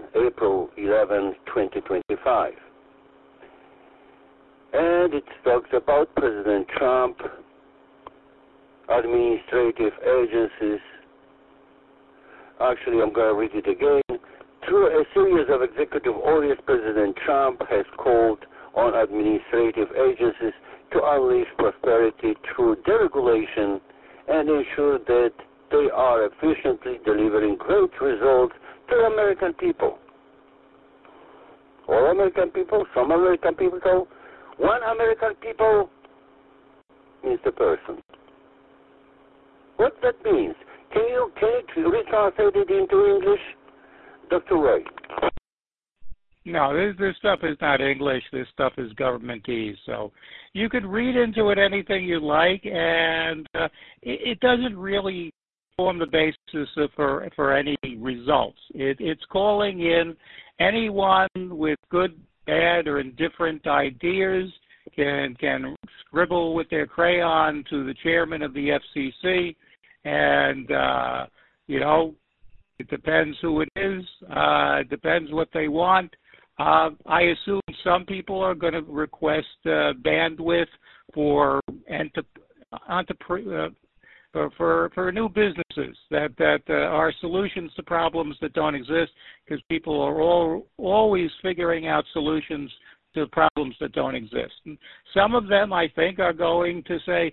2025. And it talks about President Trump, administrative agencies. Actually, I'm going to read it again. Through a series of executive orders, President Trump has called on administrative agencies to unleash prosperity through deregulation and ensure that they are efficiently delivering great results to the American people. All American people, some American people, one American people means the person. What that means? Can you retranslate it into English, Dr. Roy? No, this stuff is not English. This stuff is governmentese. So you could read into it anything you like, and it doesn't really form the basis for any results. It's calling in anyone with good, bad, or indifferent ideas can scribble with their crayon to the chairman of the FCC, and it depends who it is. It depends what they want. I assume some people are going to request bandwidth for new businesses that are solutions to problems that don't exist, because people are always figuring out solutions to problems that don't exist. And some of them, I think, are going to say,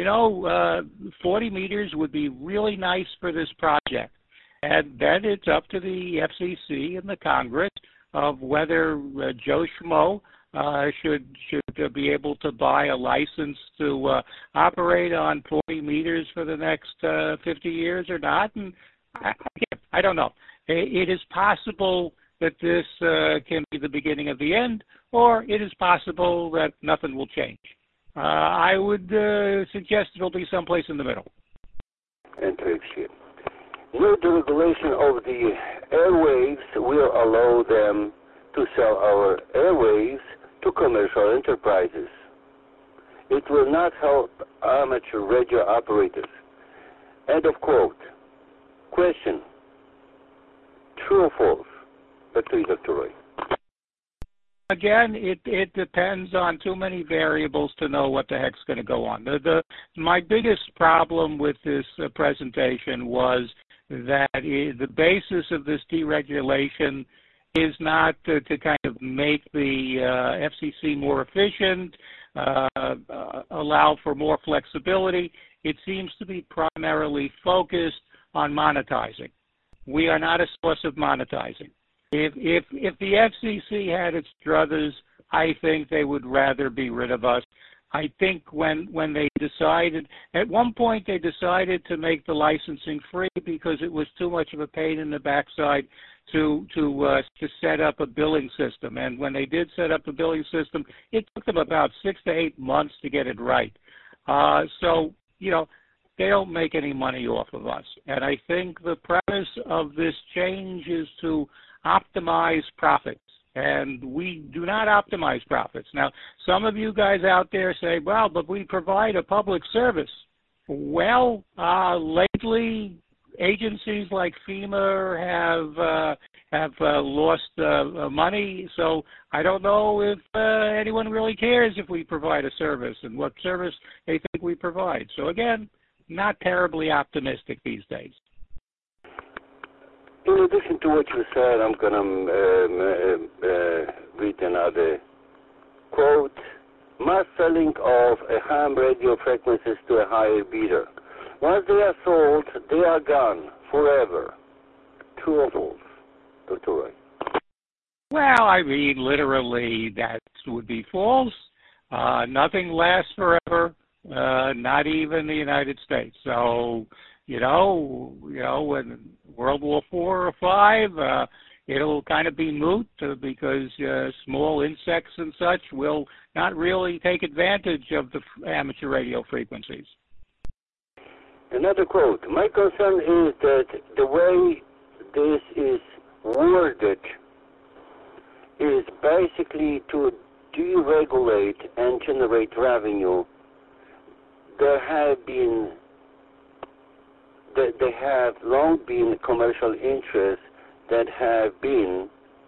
40 meters would be really nice for this project. And then it's up to the FCC and the Congress of whether Joe Schmo should be able to buy a license to operate on 40 meters for the next 50 years or not. And I don't know. It is possible that this can be the beginning of the end, or it is possible that nothing will change. I would suggest it'll be someplace in the middle. Interesting. New deregulation of the airwaves will allow them to sell our airwaves to commercial enterprises. It will not help amateur radio operators. End of quote. Question. True or false? Back to you, Dr. Roy. Again, it depends on too many variables to know what the heck's going to go on. My biggest problem with this presentation was that the basis of this deregulation is not to kind of make the FCC more efficient, allow for more flexibility. It seems to be primarily focused on monetizing. We are not a source of monetizing. If the FCC had its druthers, I think they would rather be rid of us. I think when they decided, at one point they decided to make the licensing free because it was too much of a pain in the backside to set up a billing system. And when they did set up a billing system, it took them about 6 to 8 months to get it right. So, they don't make any money off of us. And I think the premise of this change is to optimize profits. And we do not optimize profits. Now, some of you guys out there say, well, but we provide a public service. Well, lately, agencies like FEMA have lost money, so I don't know if anyone really cares if we provide a service and what service they think we provide. So again, not terribly optimistic these days. In addition to what you said, I'm going to read another quote. Mass selling of ham radio frequencies to a higher bidder. Once they are sold, they are gone forever. True or false, Dr. Roy? Well, I mean, literally, that would be false. Nothing lasts forever, not even the United States. So, when World War IV or V, it'll kind of be moot because small insects and such will not really take advantage of the amateur radio frequencies. Another quote. My concern is that the way this is worded is basically to deregulate and generate revenue. There have long been commercial interests that have been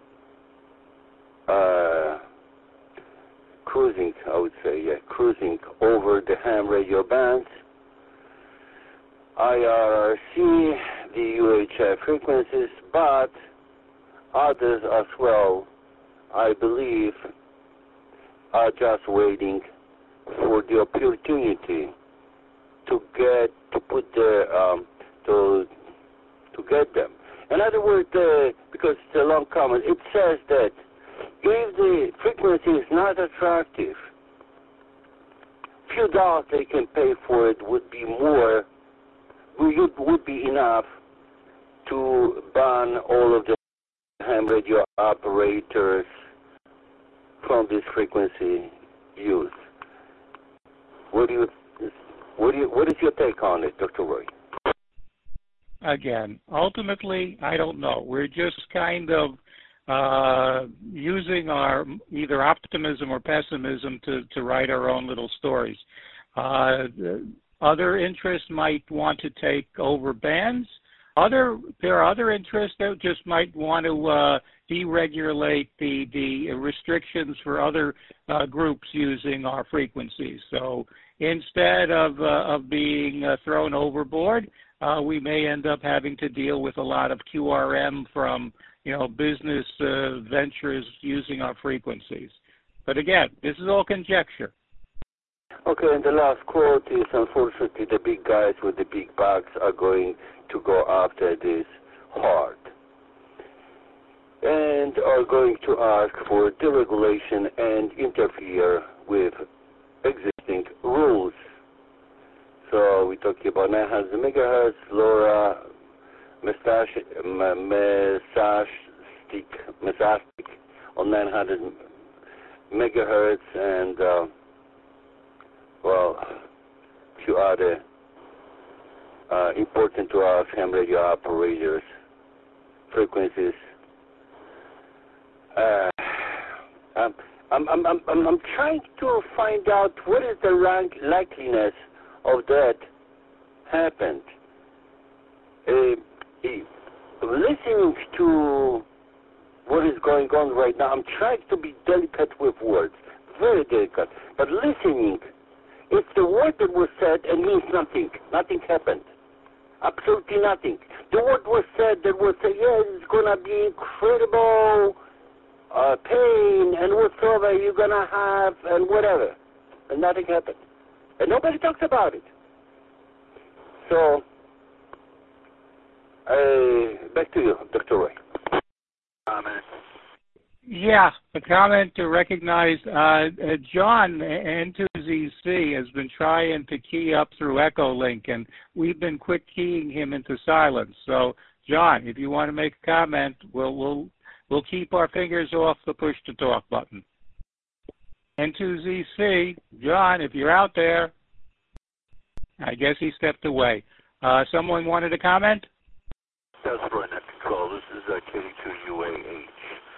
cruising over the ham radio bands, IRRC, the UHF frequencies, but others as well, I believe, are just waiting for the opportunity to get them. In other words, because it's a long comment, it says that if the frequency is not attractive, few dollars they can pay for it would be enough to ban all of the ham radio operators from this frequency use. What is your take on it, Dr. Roy? Again, ultimately, I don't know. We're just kind of using our either optimism or pessimism to write our own little stories. Other interests might want to take over bans. There are other interests that just might want to deregulate the restrictions for other groups using our frequencies. So instead of being thrown overboard, we may end up having to deal with a lot of QRM from business ventures using our frequencies. But again, this is all conjecture. Okay, and the last quote is, unfortunately, the big guys with the big bucks are going to go after this hard and are going to ask for deregulation and interfere with existing rules. So we're talking about 900 megahertz, LoRa, Mesastic on 900 megahertz, and well, a few other important to us ham radio operators frequencies. I'm trying to find out what is the likeliness of that happened. Listening to what is going on right now, I'm trying to be delicate with words, very delicate. But listening, it's the word that was said and means nothing. Nothing happened. Absolutely nothing. The word was said that was said, yes, it's going to be incredible pain and whatsoever you're going to have and whatever. And nothing happened. And nobody talks about it. So, back to you, Dr. Roy. Comment. Yeah, a comment to recognize John N2ZC has been trying to key up through Echolink, and we've been quick keying him into silence. So, John, if you want to make a comment, we'll keep our fingers off the push to talk button. N2ZC, John, if you're out there, I guess he stepped away. Someone wanted to comment? That's Roy Net Control. This is KD2UAH.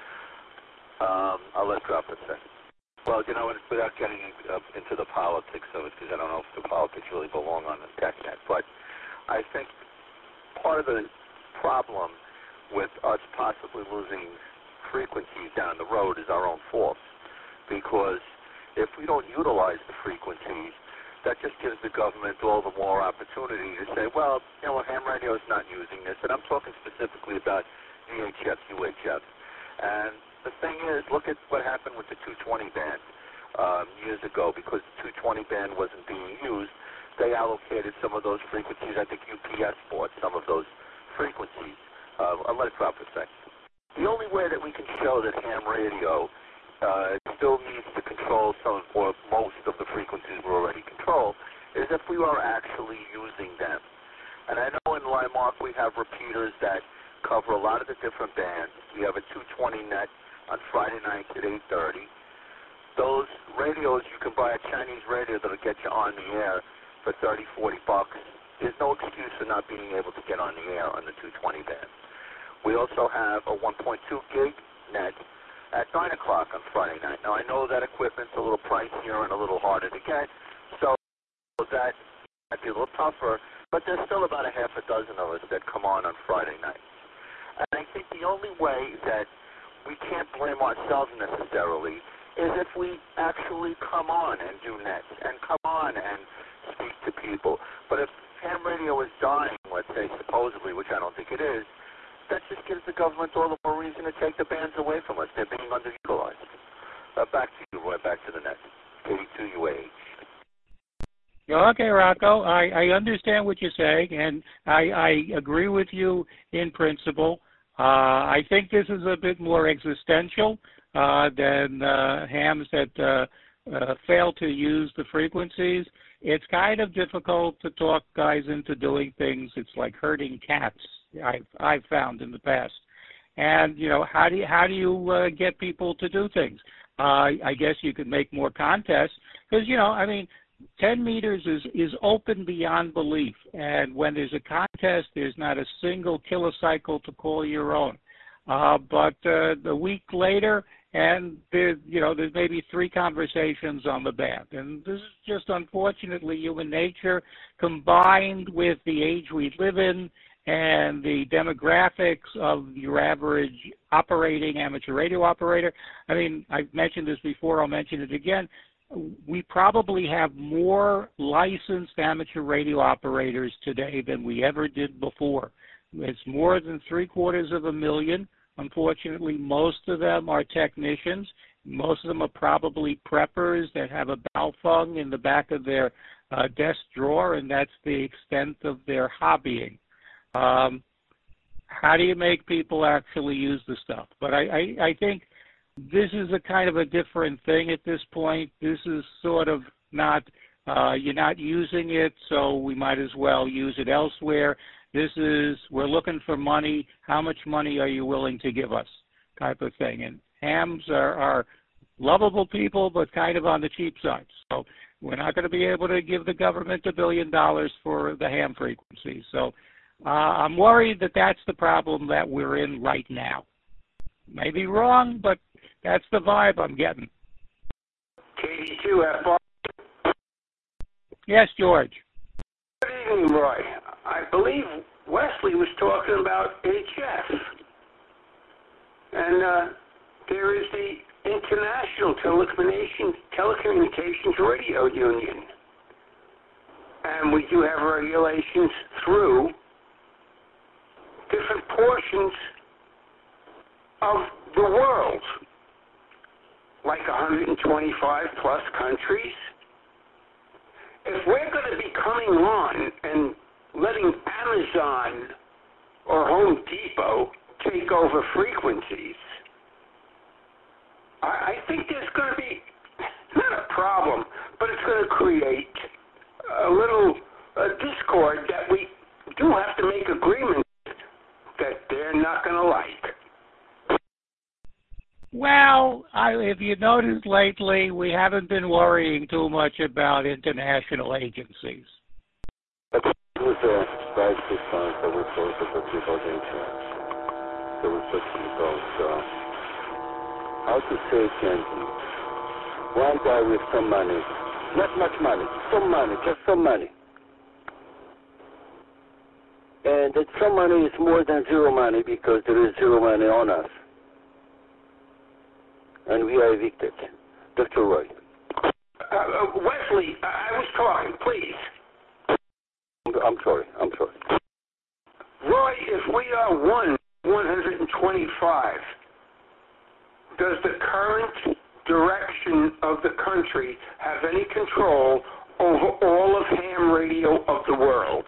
I'll let drop a second. Well, you know, without getting into the politics of it, because I don't know if the politics really belong on the TechNet, but I think part of the problem with us possibly losing frequencies down the road is our own fault. Because if we don't utilize the frequencies, that just gives the government all the more opportunity to say, well, you know, ham radio is not using this. And I'm talking specifically about VHF, UHF. And the thing is, look at what happened with the 220 band years ago. Because the 220 band wasn't being used, they allocated some of those frequencies. I think UPS bought some of those frequencies. I'll let it drop a second. The only way that we can show that ham radio still needs to control some or most of the frequencies we already control is if we are actually using them. And I know in Limark we have repeaters that cover a lot of the different bands. We have a 220 net on Friday nights at 8:30. Those radios, you can buy a Chinese radio that'll get you on the air for $30, $40. There's no excuse for not being able to get on the air on the 220 band. We also have a 1.2 gig net at 9 o'clock on Friday night. Now, I know that equipment's a little pricier and a little harder to get, so that might be a little tougher, but there's still about a half a dozen of us that come on Friday nights. And I think the only way that we can't blame ourselves necessarily is if we actually come on and do nets and come on and speak to people. But if ham radio is dying, let's say supposedly, which I don't think it is, that just gives the government all the more reason to take the bands away from us. They're being underutilized. Back to you, Roy. Back to the net. KD2UAH. Okay, Rocco. I understand what you're saying, and I agree with you in principle. I think this is a bit more existential than hams that fail to use the frequencies. It's kind of difficult to talk guys into doing things. It's like herding cats. I've found in the past, and you know, how do you get people to do things? I guess you could make more contests because, you know, I mean, 10 meters is open beyond belief, and when there's a contest, there's not a single kilocycle to call your own. But a week later, and there's maybe 3 conversations on the band, and this is just unfortunately human nature combined with the age we live in and the demographics of your average operating amateur radio operator. I mean, I've mentioned this before, I'll mention it again. We probably have more licensed amateur radio operators today than we ever did before. It's more than 750,000 Unfortunately, most of them are technicians. Most of them are probably preppers that have a Baofeng in the back of their desk drawer, and that's the extent of their hobbying. How do you make people actually use the stuff? But I think this is a kind of a different thing at this point. This is sort of not, you're not using it, so we might as well use it elsewhere. This is, we're looking for money. How much money are you willing to give us, type of thing. And hams are lovable people, but kind of on the cheap side. So we're not going to be able to give the government $1 billion for the ham frequency. So I'm worried that that's the problem that we're in right now. Maybe wrong, but that's the vibe I'm getting. KD2 F. Yes, George. Good evening, Roy. I believe Wesley was talking about HF. And there is the International Telecommunications Radio Union. And we do have regulations through different portions of the world, like 125 plus countries. If we're going to be coming on and letting Amazon or Home Depot take over frequencies, I think there's going to be, not a problem, but it's going to create a little discord that we do have to make agreements that they're not going to like. Well, if you noticed lately, we haven't been worrying too much about international agencies. But it was a right response that was also talking about insurance. That was talking about, how to say it gently. One guy with some money, not much money, some money, just some money. And that some money is more than zero money because there is zero money on us. And we are evicted. Dr. Roy. Wesley, I was talking, please. I'm sorry. Roy, if we are 125, does the current direction of the country have any control over all of ham radio of the world?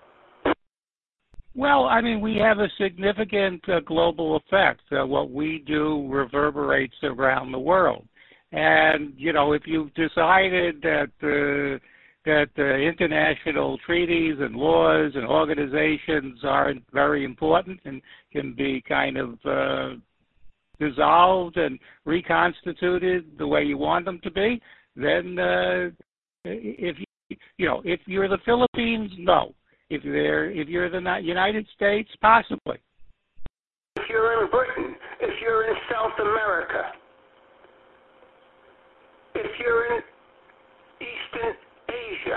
Well, I mean, we have a significant global effect. What we do reverberates around the world. And, you know, if you've decided that international treaties and laws and organizations aren't very important and can be kind of dissolved and reconstituted the way you want them to be, then if you're the Philippines, no. If you're the United States, possibly. If you're in Britain, if you're in South America, if you're in Eastern Asia,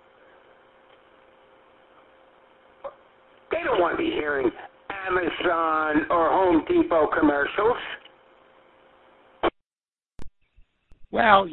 they don't want to be hearing Amazon or Home Depot commercials. Well,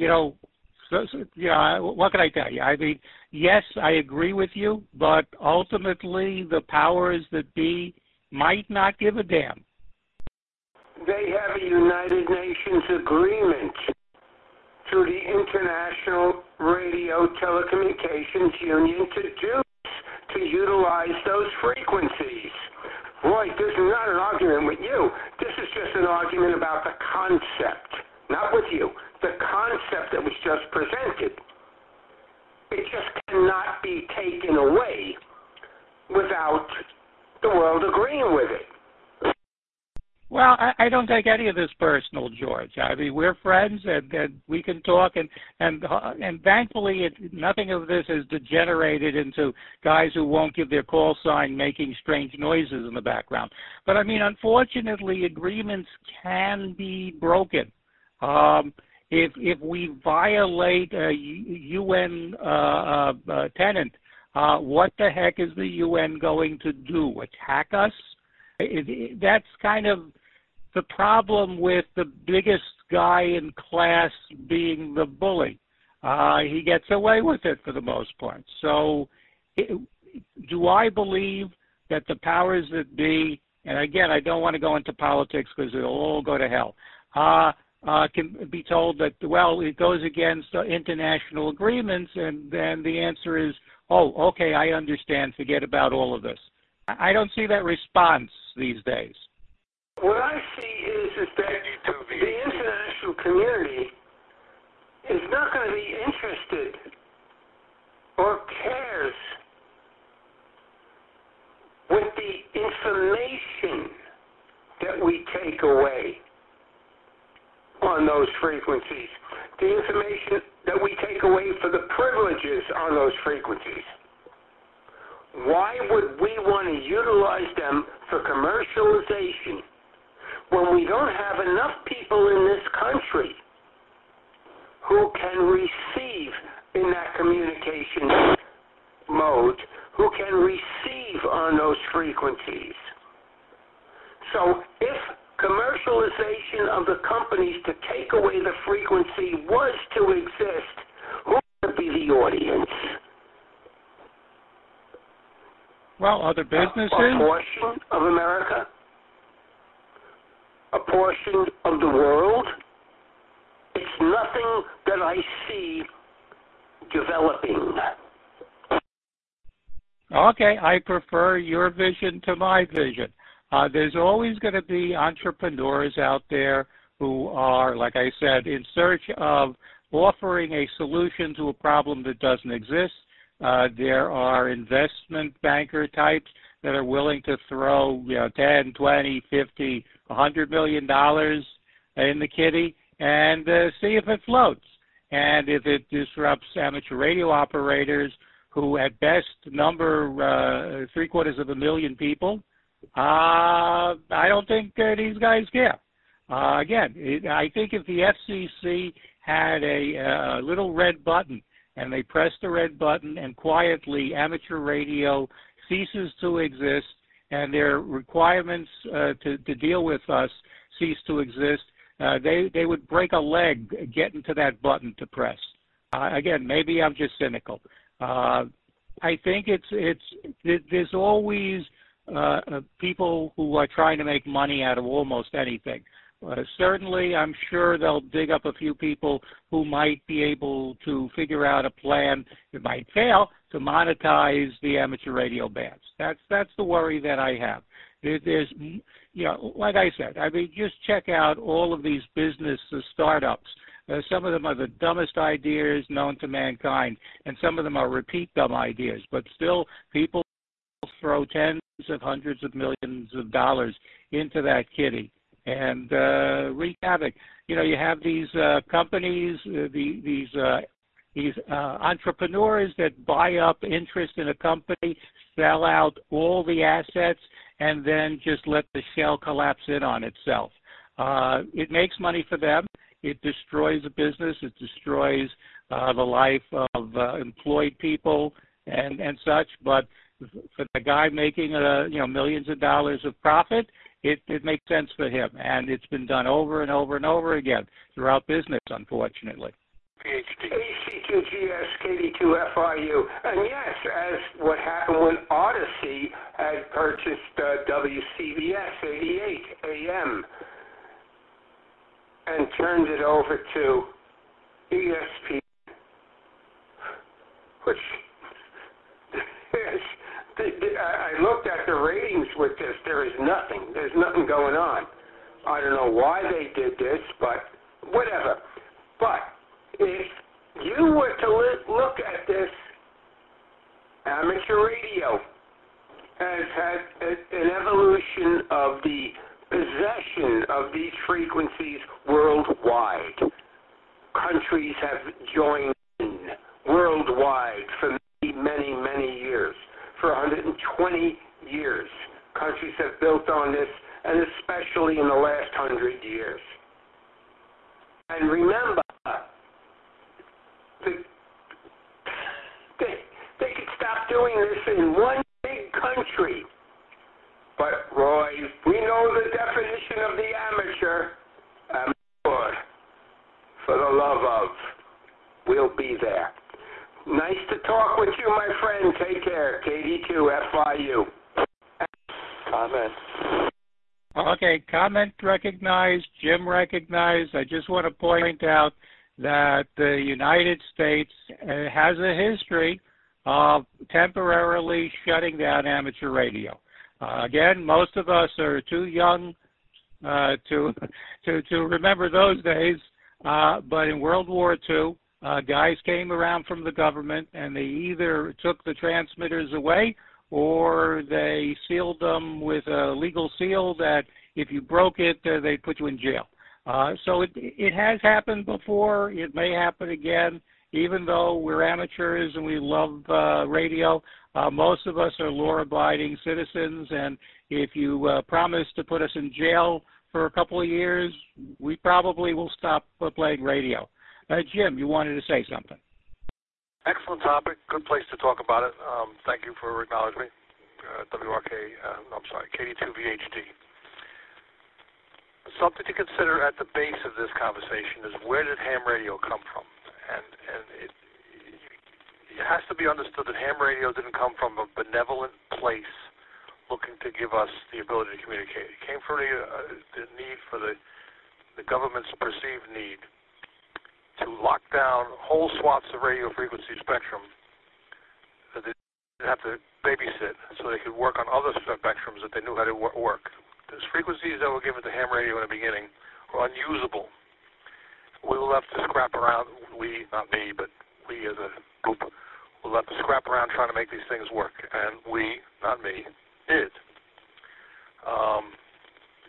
what can I tell you? I mean, yes, I agree with you, but ultimately the powers that be might not give a damn. They have a United Nations agreement through the International Radio Telecommunications Union to utilize those frequencies. Roy, this is not an argument with you. This is just an argument about the concept, not with you. The concept that was just presented. It just cannot be taken away without the world agreeing with it. Well, I don't take any of this personal, George. I mean, we're friends, and we can talk, and thankfully, nothing of this has degenerated into guys who won't give their call sign making strange noises in the background. But I mean, unfortunately, agreements can be broken. If we violate a UN tenant, what the heck is the UN going to do? Attack us? That's kind of the problem with the biggest guy in class being the bully. He gets away with it for the most part. So do I believe that the powers that be and again, I don't want to go into politics because it'll all go to hell, can be told that, well, it goes against international agreements, and then the answer is, oh, okay, I understand, forget about all of this. I don't see that response these days. What I see is that the international community is not going to be interested or cares with the information that we take away on those frequencies, the information that we take away for the privileges on those frequencies. Why would we want to utilize them for commercialization when we don't have enough people in this country who can receive in that communication mode, who can receive on those frequencies? So if commercialization of the companies to take away the frequency was to exist, who would be the audience? Well, other businesses. A portion of America? A portion of the world? It's nothing that I see developing. Okay, I prefer your vision to my vision. There's always going to be entrepreneurs out there who are, like I said, in search of offering a solution to a problem that doesn't exist. There are investment banker types that are willing to throw, 10, 20, 50, $100 million in the kitty and see if it floats. And if it disrupts amateur radio operators who at best number 750,000 people, I don't think these guys care. Again, I think if the FCC had a little red button and they press the red button and quietly amateur radio ceases to exist and their requirements to deal with us cease to exist, they would break a leg getting to that button to press. Again, maybe I'm just cynical. I think there's always people who are trying to make money out of almost anything. Certainly, I'm sure they'll dig up a few people who might be able to figure out a plan, it might fail, to monetize the amateur radio bands. That's the worry that I have. There's, like I said, I mean, just check out all of these business startups. Some of them are the dumbest ideas known to mankind, and some of them are repeat dumb ideas. But still, people throw tens of hundreds of millions of dollars into that kitty and wreak havoc. You have these companies, these entrepreneurs that buy up interest in a company, sell out all the assets, and then just let the shell collapse in on itself. It makes money for them. It destroys a business. It destroys the life of employed people and such. But for the guy making millions of dollars of profit, it makes sense for him. And it's been done over and over and over again throughout business, unfortunately. PhD. AC2GS, KD2FIU. And yes, as what happened when Odyssey had purchased WCBS 88 AM and turned it over to ESP, which I looked at the ratings with this. There is nothing. There's nothing going on. I don't know why they did this, but whatever. But if you were to look at this, amateur radio has had an evolution of the possession of these frequencies worldwide. Countries have joined in worldwide for many, many years. For 120 years, countries have built on this, and especially in the last 100 years. And remember, they could stop doing this in one big country. But, Roy, we know the definition of the amateur. Amateur, for the love of. We'll be there. Nice to talk with you, my friend. Take care. KD2FIU. Amen. Okay, comment recognized, Jim recognized. I just want to point out that the United States has a history of temporarily shutting down amateur radio. Again, most of us are too young to remember those days, but in World War II, guys came around from the government and they either took the transmitters away or they sealed them with a legal seal that if you broke it, they'd put you in jail. So it has happened before. It may happen again. Even though we're amateurs and we love radio, most of us are law-abiding citizens, and if you promise to put us in jail for a couple of years, we probably will stop playing radio. Jim, you wanted to say something. Excellent topic. Good place to talk about it. Thank you for acknowledging me. KD2VHD. Something to consider at the base of this conversation is where did ham radio come from? And it has to be understood that ham radio didn't come from a benevolent place looking to give us the ability to communicate. It came from the need for the government's perceived need to lock down whole swaths of radio frequency spectrum that they didn't have to babysit so they could work on other spectrums that they knew how to work. Those frequencies that were given to ham radio in the beginning were unusable. We will have to scrap around, not me, but we as a group, will have to scrap around trying to make these things work. And we, not me, did.